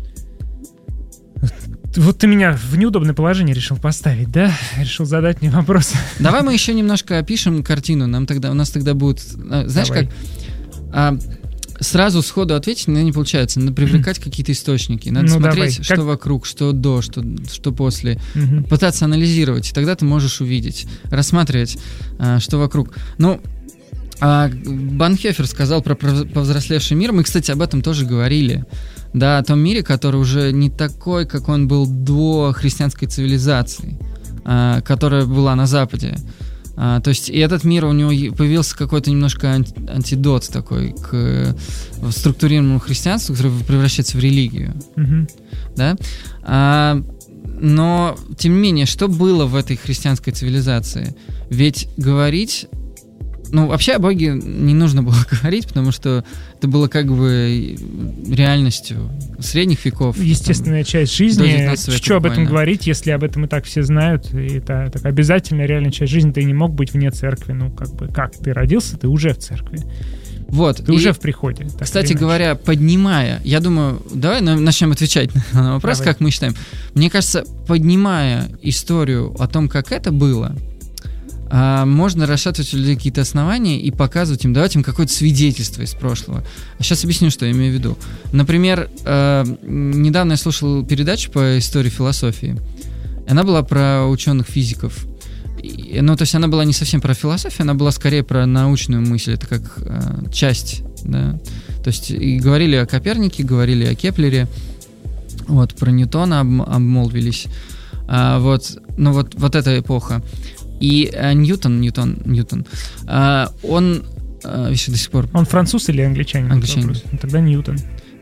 S2: Вот ты меня в неудобное положение решил поставить, да? Решил задать мне вопрос.
S3: Давай мы еще немножко опишем картину, нам тогда, у нас тогда будет, знаешь, Давай. как... А, сразу сходу ответить не получается. Надо привлекать какие-то источники. Надо ну, смотреть, давай. что как... вокруг, что до, что, что после. Угу. Пытаться анализировать. И тогда ты можешь увидеть, рассматривать, а, что вокруг. Ну, а Банхёфер сказал про повзрослевший мир. Мы, кстати, об этом тоже говорили. Да, о том мире, который уже не такой, как он был до христианской цивилизации, а, которая была на Западе. А, то есть и этот мир, у него появился какой-то немножко анти- антидот такой к э, структурированному христианству, который превращается в религию.
S2: Мгм.
S3: Да? А, но, тем не менее, что было в этой христианской цивилизации? Ведь говорить... Ну, вообще о Боге не нужно было говорить, потому что это было как бы реальностью средних веков.
S2: Естественная
S3: там,
S2: часть
S3: до
S2: жизни.
S3: девятнадцатого века
S2: Что об этом
S3: буквально.
S2: говорить, если об этом и так все знают? И это так обязательно реальная часть жизни. Ты не мог быть вне церкви. Ну, как бы, как? Ты родился, ты уже в церкви.
S3: Вот.
S2: Ты
S3: и,
S2: уже в приходе. так
S3: Кстати
S2: или иначе.
S3: говоря, поднимая, я думаю, давай на- начнем отвечать на вопрос,
S2: Давай.
S3: как мы считаем. Мне кажется, поднимая историю о том, как это было, а, можно расшатывать у людей какие-то основания и показывать им, давать им какое-то свидетельство из прошлого. А сейчас объясню, что я имею в виду. Например, э, недавно я слушал передачу по истории философии. Она была про ученых-физиков. И, ну, то есть она была не совсем про философию, она была скорее про научную мысль. Это как э, часть, да. То есть и говорили о Копернике, говорили о Кеплере, вот, про Ньютона об- обмолвились. А, вот, ну, вот, вот эта эпоха. И а, Ньютон, Ньютон, Ньютон, а, он а, еще до сих пор...
S2: Он француз или англичанин?
S3: Англичанин.
S2: Вопрос. Ну, тогда Ньютон.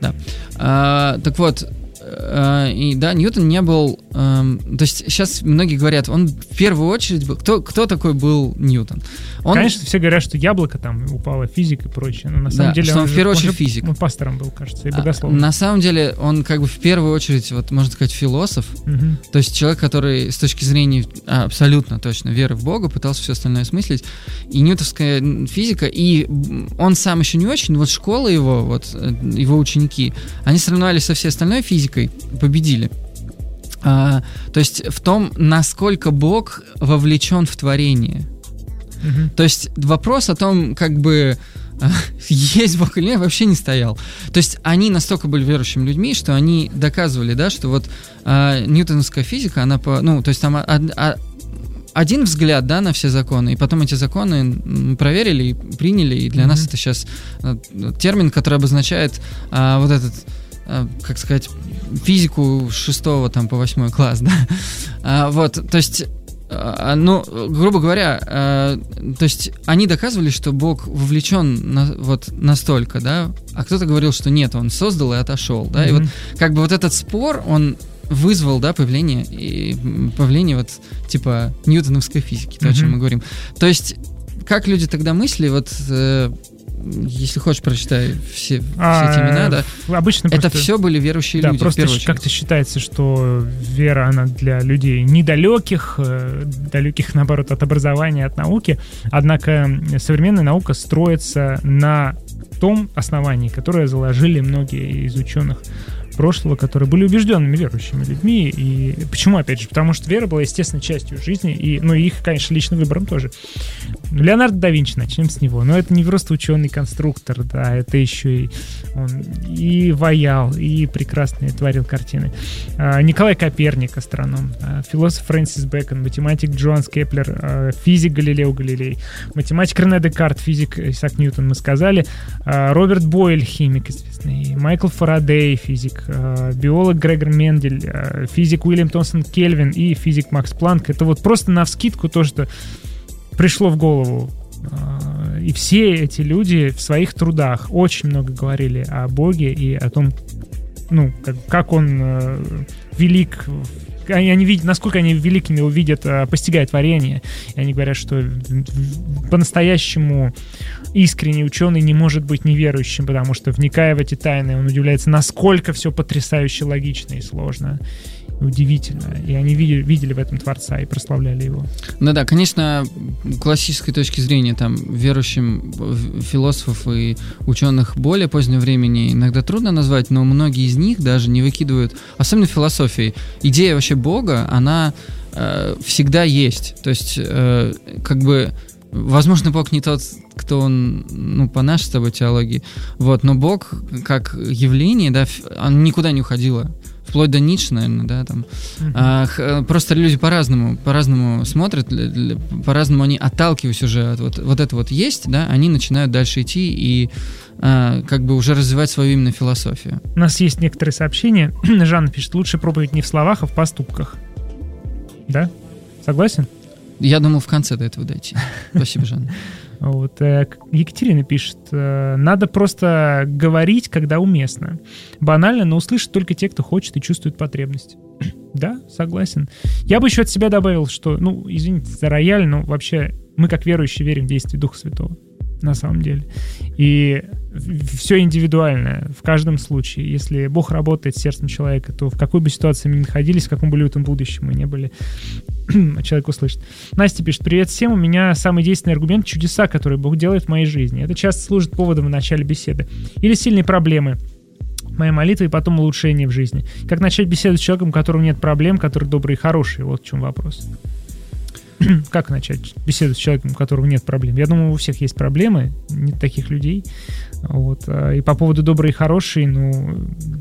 S3: А, так вот, а, и да, Ньютон не был... ам, то есть сейчас многие говорят, он в первую очередь был... Кто, кто такой был Ньютон? Он,
S2: Конечно, все говорят, что яблоко там упало, физик и прочее. Но на самом
S3: Да,
S2: деле
S3: что он в
S2: же-
S3: первую
S2: он
S3: очередь
S2: же-
S3: физик.
S2: Он пастором был, кажется, и
S3: а,
S2: богословом.
S3: на самом деле он как бы в первую очередь, вот можно сказать, философ.
S2: Мгм.
S3: То есть человек, который с точки зрения а, абсолютно точно веры в Бога пытался все остальное осмыслить. И ньютоновская физика, и он сам еще не очень, но вот школа его, вот э, его ученики, они соревновались со всей остальной физикой, победили. А, то есть в том, насколько Бог вовлечен в творение.
S2: Мгм.
S3: То есть вопрос о том, как бы а, есть Бог или нет, вообще не стоял. То есть они настолько были верующими людьми, что они доказывали, да, что вот а, ньютоновская физика, она по, ну, то есть там од- а- один взгляд, да, на все законы, и потом эти законы м, проверили и приняли, и для
S2: Мгм.
S3: нас это сейчас а, термин, который обозначает а, вот этот, а, как сказать, физику с шестого там по восьмой класс, да. А, вот, то есть а, ну, грубо говоря, а, то есть они доказывали, что Бог вовлечен на, вот настолько, да, а кто-то говорил, что нет, он создал и отошел, да, и
S2: Мгм.
S3: вот как бы вот этот спор, он вызвал, да, появление, и, м, появление вот типа ньютоновской физики, то, о чем
S2: Мгм.
S3: мы говорим. То есть как люди тогда мыслили, вот э, если хочешь, прочитай все, все
S2: А,
S3: эти имена, да,
S2: в- Обычно
S3: это
S2: просто-
S3: все были верующие
S2: Да,
S3: люди, в
S2: просто
S3: первую
S2: щ-
S3: очередь.
S2: как-то считается, что вера, она для людей недалеких, э, далеких, наоборот, от образования, от науки. Однако современная наука строится на том основании, которое заложили многие из ученых прошлого, которые были убежденными верующими людьми. И почему, опять же? Потому что вера была естественной частью жизни, и, ну, и их, конечно, личным выбором тоже. Леонардо да Винчи, начнем с него. Но это не просто ученый-конструктор, да, это еще и он и ваял, и прекрасно творил картины. А, Николай Коперник, астроном, а, философ Фрэнсис Бэкон, математик Джоанс Кеплер, а, физик Галилео Галилей, математик Рене Декарт, физик Исаак Ньютон, мы сказали, а, Роберт Бойль, химик известный, Майкл Фарадей, физик, а, биолог Грегор Мендель, а, физик Уильям Томсон Кельвин и физик Макс Планк. Это вот просто навскидку то, что пришло в голову. А, И все эти люди в своих трудах очень много говорили о Боге и о том, ну, как, как он э, велик, они, они видят, насколько они великими его видят, э, постигая творение. И они говорят, что в- в- по-настоящему искренний ученый не может быть неверующим, потому что, вникая в эти тайны, он удивляется, насколько все потрясающе логично и сложно. Удивительно. И они видели, видели в этом Творца и прославляли его.
S3: Ну да, конечно, классической точки зрения, там, верующим в- философов и ученых более позднего времени иногда трудно назвать, но многие из них даже не выкидывают, особенно в философии, идея вообще Бога, она э, всегда есть. То есть, э, как бы, возможно, Бог не тот, кто он, ну, по нашей с тобой теологии, вот, но Бог как явление, да, ф- он никуда не уходило. Вплоть до Ницше, наверное, да, там.
S2: Мгм.
S3: А, х- просто люди по-разному, по-разному смотрят, л- л- по-разному они, отталкиваясь уже от вот, вот это вот есть, да, они начинают дальше идти и а, как бы уже развивать свою именно философию.
S2: У нас есть некоторые сообщения. Жанна пишет, лучше проповедь не в словах, а в поступках. Да? Согласен?
S3: Я думал в конце до этого дойти. Спасибо, Жанна.
S2: Вот. Екатерина пишет, надо просто говорить, когда уместно. Банально, но услышат только те, кто хочет и чувствует потребность. Да, согласен. Я бы еще от себя добавил, что, ну, извините за рояль, но вообще мы как верующие верим в действие Духа Святого. На самом деле. И все индивидуально в каждом случае. Если Бог работает с сердцем человека, то в какой бы ситуации мы ни находились, в каком бы лютом будущем мы не были, человек услышит. Настя пишет: привет всем, у меня самый действенный аргумент — чудеса, которые Бог делает в моей жизни. Это часто служит поводом в начале беседы. Или сильные проблемы, моя молитва и потом улучшение в жизни. Как начать беседу с человеком, у которого нет проблем, который добрый и хороший? Вот в чем вопрос. Как начать беседу с человеком, у которого нет проблем? Я думаю, у всех есть проблемы, нет таких людей. Вот. И по поводу добрый и хороший, ну,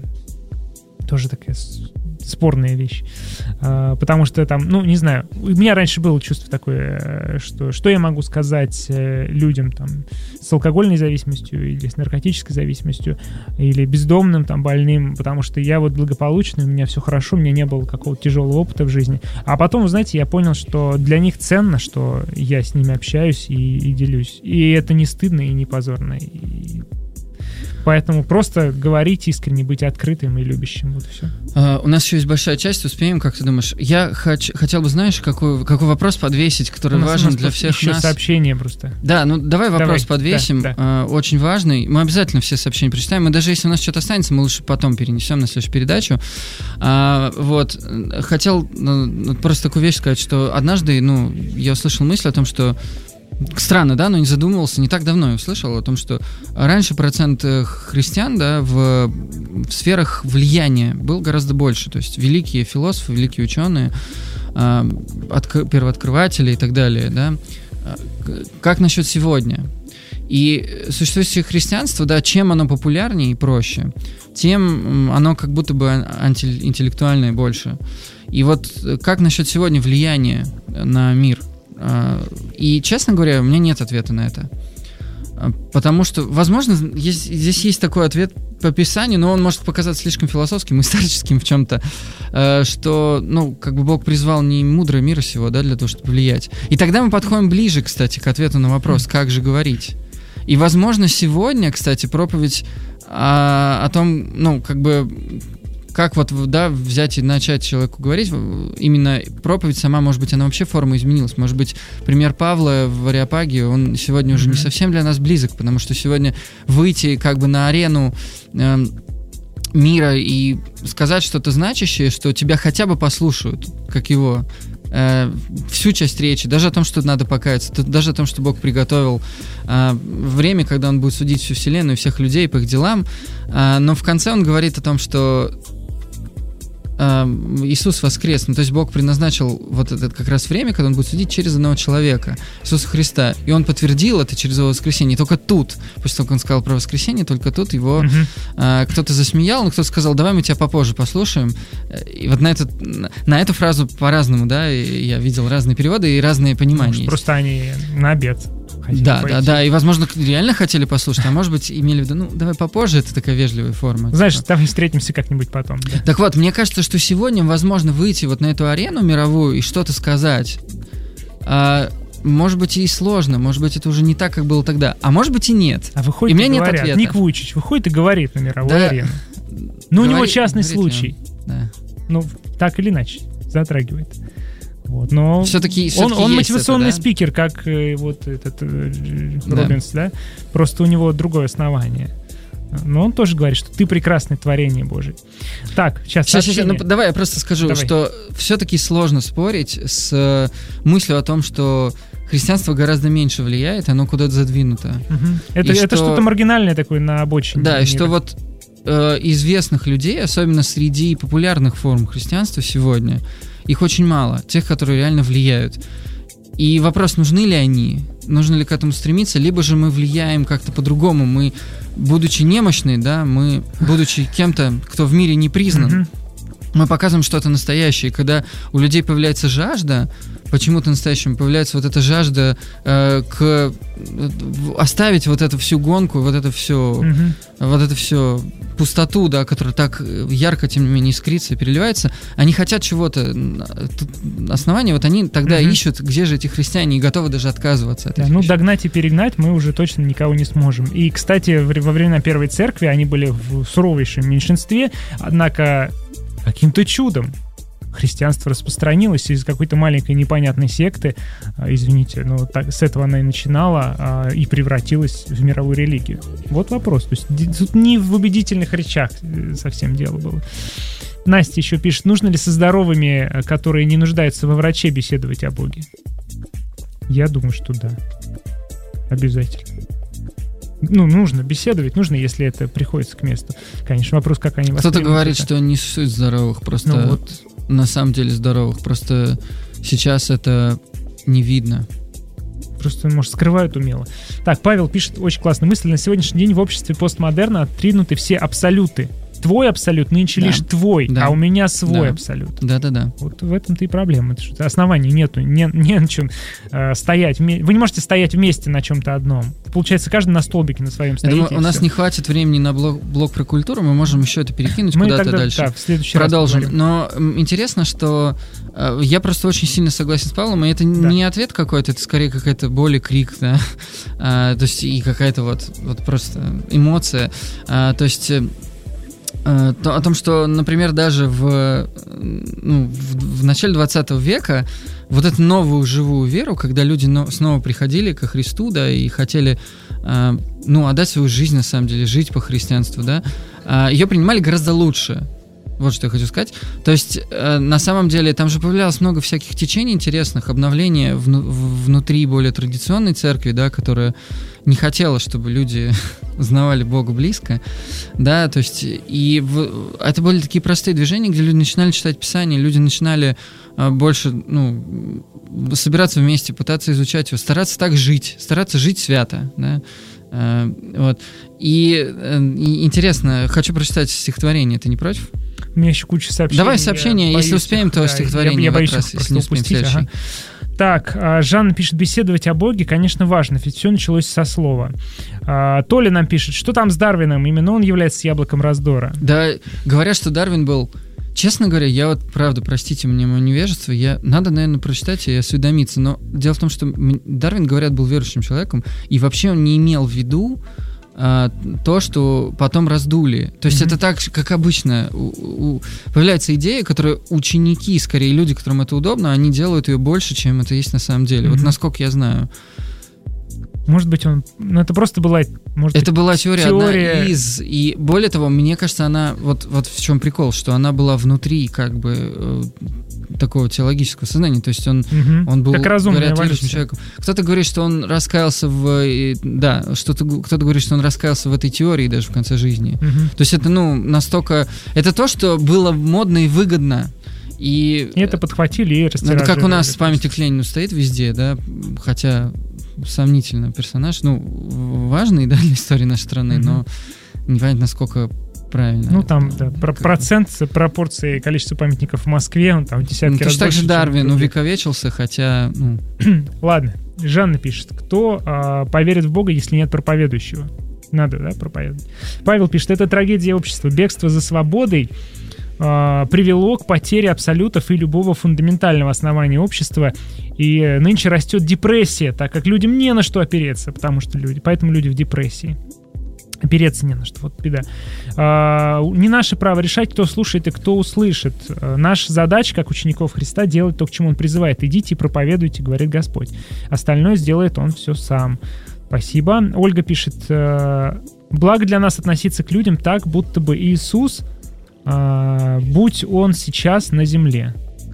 S2: тоже такая спорная вещь. Потому что там, ну, не знаю, у меня раньше было чувство такое, что что я могу сказать людям там с алкогольной зависимостью или с наркотической зависимостью, или бездомным, там, больным, потому что я вот благополучный, у меня все хорошо, у меня не было какого-то тяжелого опыта в жизни. А потом, вы знаете, я понял, что для них ценно, что я с ними общаюсь и, и делюсь. И это не стыдно и не позорно. И поэтому просто говорить искренне, быть открытым и любящим. Вот и все.
S3: Uh, у нас еще есть большая часть, успеем, как ты думаешь? Я хоч, хотел бы, знаешь, какой, какой вопрос подвесить, который важен для всех
S2: еще
S3: нас.
S2: Еще сообщение просто.
S3: Да, ну давай вопрос
S2: давай.
S3: подвесим,
S2: да, да.
S3: Uh, очень важный. Мы обязательно все сообщения прочитаем, и даже если у нас что-то останется, мы лучше потом перенесем на следующую передачу. Uh, вот, хотел ну, просто такую вещь сказать, что однажды, ну, я услышал мысль о том, что странно, да, но не задумывался, не так давно я услышал о том, что раньше процент христиан, да, в, в сферах влияния был гораздо больше, то есть великие философы, великие ученые, э, отк- первооткрыватели и так далее, да. Как насчет сегодня? И существующее христианство, да, чем оно популярнее и проще, тем оно как будто бы антиинтеллектуальное больше. И вот как насчет сегодня влияния на мир? И, честно говоря, у меня нет ответа на это. Потому что, возможно, есть, здесь есть такой ответ по Писанию, но он может показаться слишком философским и старческим в чем-то, что, ну, как бы Бог призвал не мудрое мира сего, да, для того, чтобы влиять. И тогда мы подходим ближе, кстати, к ответу на вопрос, как же говорить. И, возможно, сегодня, кстати, проповедь о, о том, ну, как бы... Как вот, да, взять и начать человеку говорить, именно проповедь сама, может быть, она вообще форма изменилась. Может быть, пример Павла в Ареопаге, он сегодня уже mm-hmm. не совсем для нас близок, потому что сегодня выйти как бы на арену э, мира и сказать что-то значащее, что тебя хотя бы послушают, как его, э, всю часть речи, даже о том, что надо покаяться, даже о том, что Бог приготовил э, время, когда Он будет судить всю вселенную, всех людей по их делам, э, но в конце Он говорит о том, что Иисус воскрес, ну, то есть Бог предназначил вот это как раз время, когда Он будет судить через одного человека, Иисуса Христа, и Он подтвердил это через Его воскресение. И только тут, после того, как Он сказал про воскресение, только тут его uh-huh. а, кто-то засмеял, но кто-то сказал: давай мы тебя попозже послушаем. И вот на, этот, на эту фразу по-разному, да, я видел разные переводы и разные понимания. Может,
S2: просто они на обед.
S3: Да, пойти. да, да, и, возможно, реально хотели послушать, а может быть, имели в виду, ну, давай попозже, это такая вежливая форма.
S2: Знаешь, типа. Давай встретимся как-нибудь потом. Да.
S3: Так вот, мне кажется, что сегодня возможно выйти вот на эту арену мировую и что-то сказать. А, может быть, и сложно, может быть, это уже не так, как было тогда, а может быть и нет.
S2: А выходит,
S3: и у меня
S2: нет
S3: говорят,
S2: ответа. Ник Вуйчич выходит и говорит на мировую
S3: да.
S2: арену. Ну, Говори, у него частный случай.
S3: Да.
S2: Ну, так или иначе, затрагивает. Вот, но
S3: все-таки,
S2: он, он мотивационный
S3: это, да?
S2: спикер, как э, вот этот э, Робинс, да. да? Просто у него другое основание. Но он тоже говорит, что ты прекрасное творение Божие. Так, сейчас,
S3: сейчас, сейчас ну, давай я просто скажу,
S2: давай.
S3: Что все-таки сложно спорить с э, мыслью о том, что христианство гораздо меньше влияет, оно куда-то задвинуто.
S2: Угу. Это, это что... что-то маргинальное такое на обочине.
S3: Да,
S2: мира.
S3: И что вот э, известных людей, особенно среди популярных форм христианства сегодня, их очень мало, тех, которые реально влияют. И вопрос, нужны ли они, нужно ли к этому стремиться, либо же мы влияем как-то по-другому. Мы, будучи немощны, да, мы, будучи кем-то, кто в мире не признан, mm-hmm. мы показываем что-то настоящее. И когда у людей появляется жажда почему-то настоящему появляется вот эта жажда э, к оставить вот эту всю гонку, вот это все, угу. вот это все пустоту, да, которая так ярко, тем не менее, искрится и переливается. Они хотят чего-то. Тут основание, вот они тогда угу. ищут, где же эти христиане, и готовы даже отказываться от
S2: да,
S3: этих
S2: ну,
S3: вещей.
S2: Догнать и перегнать мы уже точно никого не сможем. И, кстати, во времена Первой Церкви они были в суровейшем меньшинстве, однако каким-то чудом христианство распространилось из какой-то маленькой непонятной секты, извините, но так, с этого она и начинала, а, и превратилась в мировую религию. Вот вопрос. То есть тут не в убедительных речах совсем дело было. Настя еще пишет, нужно ли со здоровыми, которые не нуждаются во враче, беседовать о Боге? Я думаю, что да. Обязательно. Ну, нужно беседовать, нужно, если это приходится к месту. Конечно, вопрос, как они воспринимают.
S3: Кто-то говорит,
S2: это.
S3: что не суть здоровых, просто
S2: ну, вот.
S3: на самом деле здоровых, просто сейчас это не видно.
S2: Просто, может, скрывают умело. Так, Павел пишет очень классную мысль. На сегодняшний день в обществе постмодерна отринуты все абсолюты. Твой абсолют нынче да. лишь твой, да. а у меня свой да. абсолют.
S3: Да-да-да.
S2: Вот в этом-то и проблема. Оснований нету, не, не на чем э, стоять. Вы не можете стоять вместе на чем-то одном. Получается, каждый на столбике на своем стоит.
S3: У нас все. Не хватит времени на блок, блок про культуру, мы можем еще это перекинуть мы куда-то тогда, дальше.
S2: Да, в следующий
S3: Продолжим.
S2: раз
S3: Но интересно, что э, я просто очень сильно согласен с Павлом, и это да. не ответ какой-то, это скорее какая-то боль и крик, да. а, то есть и какая-то вот, вот просто эмоция. А, то есть То, о том, что, например, даже в, ну, в, в начале двадцатого века вот эту новую живую веру, когда люди но, снова приходили ко Христу, да, и хотели, э, ну, отдать свою жизнь, на самом деле, жить по христианству, да, э, ее принимали гораздо лучше. Вот что я хочу сказать. То есть, э, на самом деле, там же появлялось много всяких течений интересных, обновления вну, в, внутри более традиционной церкви, да, которая не хотела, чтобы люди узнавали Бога близко, да, то есть, и в, это были такие простые движения, где люди начинали читать Писание, люди начинали э, больше, ну, собираться вместе, пытаться изучать его, стараться так жить, стараться жить свято, да, э, вот. И, э, и интересно, хочу прочитать стихотворение, ты не против?
S2: У меня еще куча сообщений.
S3: Давай сообщения, если успеем, то стихотворение.
S2: Я, я боюсь
S3: раз,
S2: их просто упустить. Ага. Так, Жанна пишет, беседовать о Боге, конечно, важно, ведь все началось со слова. А, Толя нам пишет, что там с Дарвином, именно он является яблоком раздора.
S3: Да, говорят, что Дарвин был... Честно говоря, я вот, правда, простите мне мое невежество, я, надо, наверное, прочитать и осведомиться, но дело в том, что Дарвин, говорят, был верующим человеком, и вообще он не имел в виду а, то, что потом раздули. То есть mm-hmm. это так, как обычно, у, у, появляется идея, которую ученики, скорее люди, которым это удобно, они делают ее больше, чем это есть на самом деле. Mm-hmm. Вот насколько я знаю.
S2: Может быть, он... Ну, это просто была... Может
S3: это
S2: быть,
S3: была теория,
S2: теория
S3: одна из... И более того, мне кажется, она... Вот, вот в чем прикол, что она была внутри как бы э, такого теологического сознания. То есть он, угу. он был,
S2: как разумная
S3: говорят, верующим человеком. Кто-то говорит, что он раскаялся в... Да, что-то, кто-то говорит, что он раскаялся в этой теории даже в конце жизни. Угу. То есть это, ну, настолько... Это то, что было модно и выгодно. И,
S2: и это подхватили и растиражировали.
S3: Ну, как у нас памятник Ленину стоит везде, да, хотя... сомнительный персонаж, ну, важный, да, для истории нашей страны, mm-hmm. но непонятно, насколько правильно.
S2: Ну, там, да, про- процент пропорции количества памятников в Москве, он там десятки ну, раз больше.
S3: Также Дарвин увековечился, хотя, ну...
S2: Ладно, Жанна пишет, кто а, поверит в Бога, если нет проповедующего? Надо, да, проповедовать. Павел пишет, это трагедия общества, бегство за свободой привело к потере абсолютов и любого фундаментального основания общества. И нынче растет депрессия, так как людям не на что опереться, потому что люди, поэтому люди в депрессии. Опереться не на что, вот беда. А, не наше право решать, кто слушает и кто услышит. А, наша задача, как учеников Христа, делать то, к чему Он призывает. Идите и проповедуйте, говорит Господь. Остальное сделает Он все сам. Спасибо. Ольга пишет, благо для нас относиться к людям так, будто бы Иисус, будь Он сейчас на земле.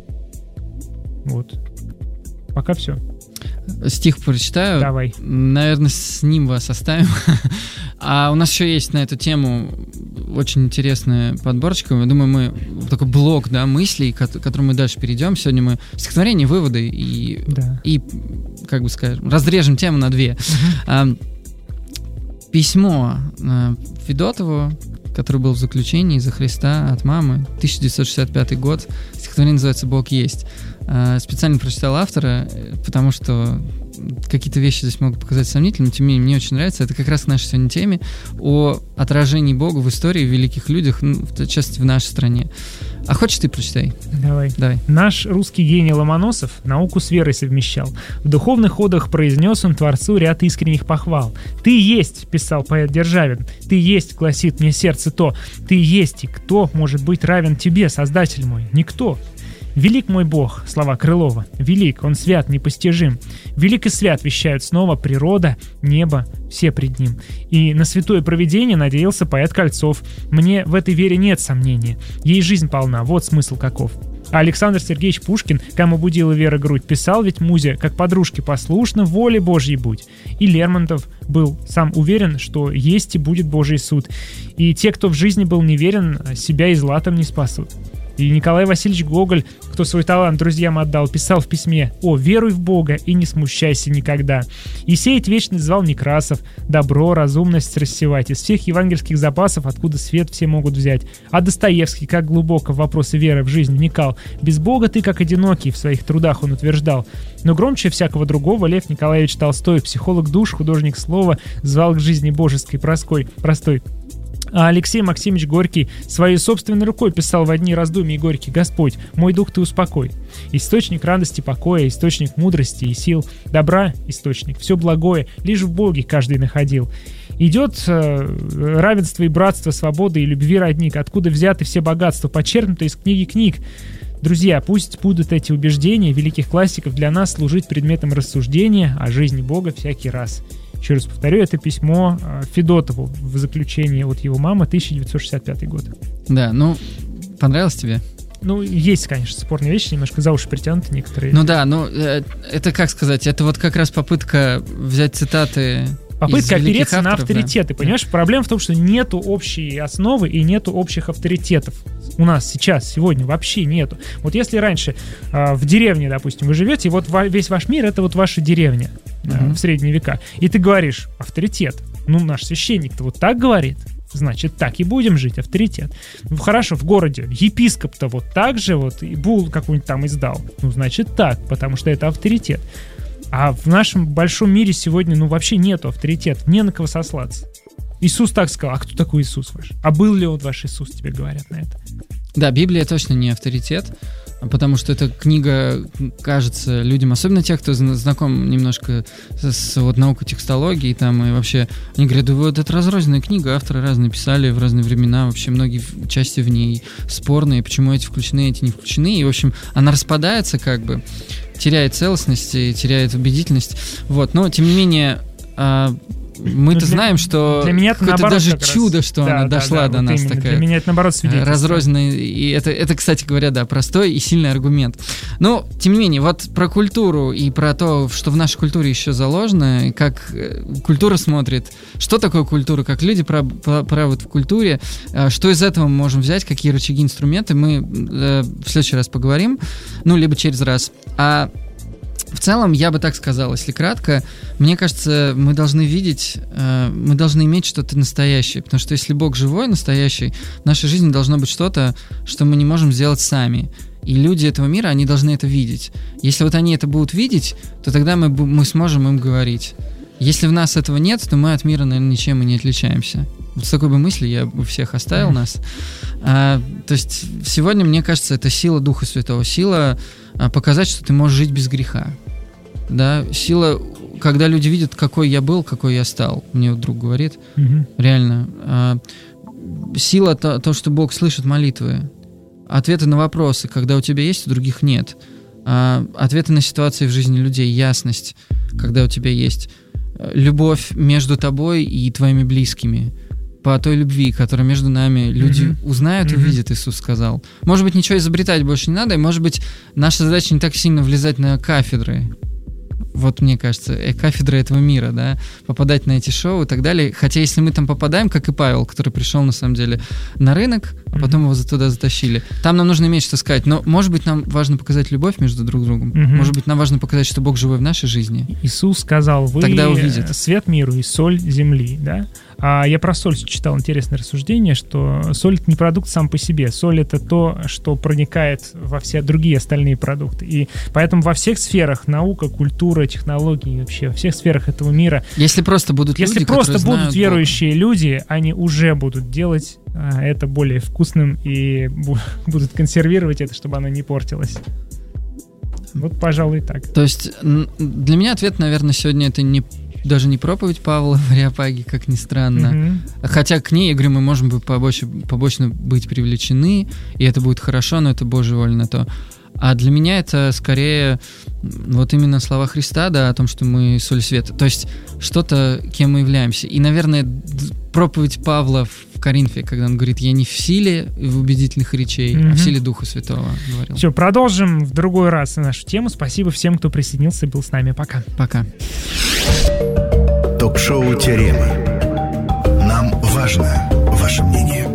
S2: Вот. Пока все.
S3: Стих прочитаю.
S2: Давай.
S3: Наверное, с ним вас оставим. А у нас еще есть на эту тему очень интересная подборочка. Я думаю, мы такой блок, да, мыслей, к которому мы дальше перейдем. Сегодня мы стихотворение, выводы и, да. и как бы скажем, разрежем тему на две. Uh-huh. А, письмо Федотову, который был в заключении из-за Христа от мамы, тысяча девятьсот шестьдесят пятый год. Стихотворение называется «Бог есть». Специально прочитал автора, потому что какие-то вещи здесь могут показаться сомнительными, тем не менее, мне очень нравится. Это как раз к нашей сегодня теме о отражении Бога в истории, в великих людях, ну, в частности, в нашей стране. А хочешь, ты прочитай?
S2: Давай.
S3: Давай.
S2: Наш русский гений Ломоносов науку с верой совмещал. В духовных ходах произнес он Творцу ряд искренних похвал. «Ты есть», — писал поэт Державин, — «ты есть», — гласит мне сердце то, «ты есть, и кто может быть равен тебе, Создатель мой? Никто». «Велик мой Бог», слова Крылова, «велик, он свят, непостижим. Велик и свят», вещают снова природа, небо, все пред ним. И на святое провидение надеялся поэт Кольцов. Мне в этой вере нет сомнения. Ей жизнь полна, вот смысл каков. А Александр Сергеевич Пушкин, кому будила вера грудь, писал ведь музе, как подружке послушно, воле Божьей будь. И Лермонтов был сам уверен, что есть и будет Божий суд. И те, кто в жизни был неверен, себя и златом не спасут. И Николай Васильевич Гоголь, кто свой талант друзьям отдал, писал в письме: «О, веруй в Бога и не смущайся никогда». И сеять вечность звал Некрасов: «Добро, разумность рассевать из всех евангельских запасов, откуда свет все могут взять». А Достоевский, как глубоко в вопросы веры в жизнь вникал: «Без Бога ты как одинокий», в своих трудах он утверждал. Но громче всякого другого Лев Николаевич Толстой, психолог душ, художник слова, звал к жизни божеской проской, простой. А Алексей Максимович Горький своей собственной рукой писал в одни раздумья Горький: «Господь, мой дух ты успокой». Источник радости, покоя, источник мудрости и сил, добра источник, все благое, лишь в Боге каждый находил. Идет э, равенство и братство, свобода и любви родник, откуда взяты все богатства, подчеркнуты из книги книг. Друзья, пусть будут эти убеждения великих классиков для нас служить предметом рассуждения о жизни Бога всякий раз. Еще раз повторю, это письмо Федотову в заключении от его мамы, тысяча девятьсот шестьдесят пятый год.
S3: Да, ну, понравилось тебе?
S2: Ну, есть, конечно, спорные вещи, немножко за уши притянуты некоторые.
S3: Ну да, ну, это как сказать, это вот как раз попытка взять цитаты...
S2: Попытка опереться на авторитеты,
S3: да.
S2: Понимаешь, проблема в том, что нету общей основы и нету общих авторитетов. У нас сейчас, сегодня вообще нету. Вот если раньше э, в деревне, допустим, вы живете, и вот ва- весь ваш мир — это вот ваша деревня э, uh-huh. в средние века, и ты говоришь: авторитет. Ну, наш священник-то вот так говорит, значит, так и будем жить, авторитет. Ну, хорошо, в городе епископ-то вот так же вот, и булл какую-нибудь там издал. Ну, значит, так, потому что это авторитет. А в нашем большом мире сегодня, ну, вообще нету авторитета, не на кого сослаться. Иисус так сказал. А кто такой Иисус ваш? А был ли он ваш Иисус, тебе говорят на это? Да,
S3: Библия точно не авторитет, потому что эта книга кажется людям, особенно те, кто знаком немножко с, с вот, наукой текстологии, там, и вообще, они говорят: да вот это разрозненная книга, авторы разные писали в разные времена, вообще многие части в ней спорные, почему эти включены, эти не включены, и, в общем, она распадается как бы, теряет целостность и теряет убедительность, вот, но, тем не менее, мы-то для, знаем, что
S2: для меня это
S3: даже чудо, что
S2: да,
S3: она
S2: да,
S3: дошла
S2: да,
S3: до
S2: вот
S3: нас
S2: именно.
S3: такая.
S2: Для меня это, наоборот, свидетельство.
S3: Разрозненная. И это, это, кстати говоря, да, простой и сильный аргумент. Но, тем не менее, вот про культуру и про то, что в нашей культуре еще заложено, как культура смотрит, что такое культура, как люди правят в культуре, что из этого мы можем взять, какие рычаги, инструменты, мы э, в следующий раз поговорим, ну, либо через раз. А в целом, я бы так сказал, если кратко, мне кажется, мы должны видеть, э, мы должны иметь что-то настоящее, потому что если Бог живой, настоящий, в нашей жизни должно быть что-то, что мы не можем сделать сами. И люди этого мира, они должны это видеть. Если вот они это будут видеть, то тогда мы, мы сможем им говорить. Если в нас этого нет, то мы от мира, наверное, ничем и не отличаемся. Вот с такой бы мыслью я бы всех оставил нас. А, то есть сегодня, мне кажется, это сила Духа Святого, сила а, показать, что ты можешь жить без греха. Да, сила, когда люди видят, какой я был, какой я стал. Мне вот друг говорит, угу. реально. А, сила то, то, что Бог слышит молитвы. Ответы на вопросы, когда у тебя есть, у других нет. А, ответы на ситуации в жизни людей, ясность, когда у тебя есть. Любовь между тобой и твоими близкими. По той любви, которая между нами, люди mm-hmm. узнают и mm-hmm. увидят, Иисус сказал. Может быть, ничего изобретать больше не надо, и, может быть, наша задача не так сильно влезать на кафедры. Вот, мне кажется, кафедры этого мира, да, попадать на эти шоу и так далее. Хотя, если мы там попадаем, как и Павел, который пришел, на самом деле, на рынок, а потом mm-hmm. его туда затащили, там нам нужно иметь что сказать. Но, может быть, нам важно показать любовь между друг другом. Mm-hmm. Может быть, нам важно показать, что Бог живой в нашей жизни.
S2: Иисус сказал: вы свет миру и соль земли, да? А я про соль читал интересное рассуждение, что соль — это не продукт сам по себе. Соль — это то, что проникает во все другие остальные продукты. И поэтому во всех сферах — наука, культура, технологии, вообще во всех сферах этого мира.
S3: Если просто будут
S2: Если
S3: люди,
S2: просто будут
S3: знают
S2: верующие Бога. Люди, они уже будут делать а, это более вкусным и бу- будут консервировать это, чтобы оно не портилось. Вот, пожалуй, так.
S3: То есть для меня ответ, наверное, сегодня это не даже не проповедь Павла в Ареопаге, как ни странно. Mm-hmm. Хотя к ней, я говорю, мы можем быть побочно, побочно быть привлечены, и это будет хорошо, но это Божья воля на то. А для меня это скорее вот именно слова Христа, да, о том, что мы соль света. То есть что-то, кем мы являемся. И, наверное, проповедь Павла в Коринфе, когда он говорит: я не в силе в убедительных речей, mm-hmm. а в силе Духа Святого говорил.
S2: Все, продолжим в другой раз нашу тему. Спасибо всем, кто присоединился и был с нами. Пока.
S3: Пока.
S1: Ток-шоу «Теорема». Нам важно ваше мнение.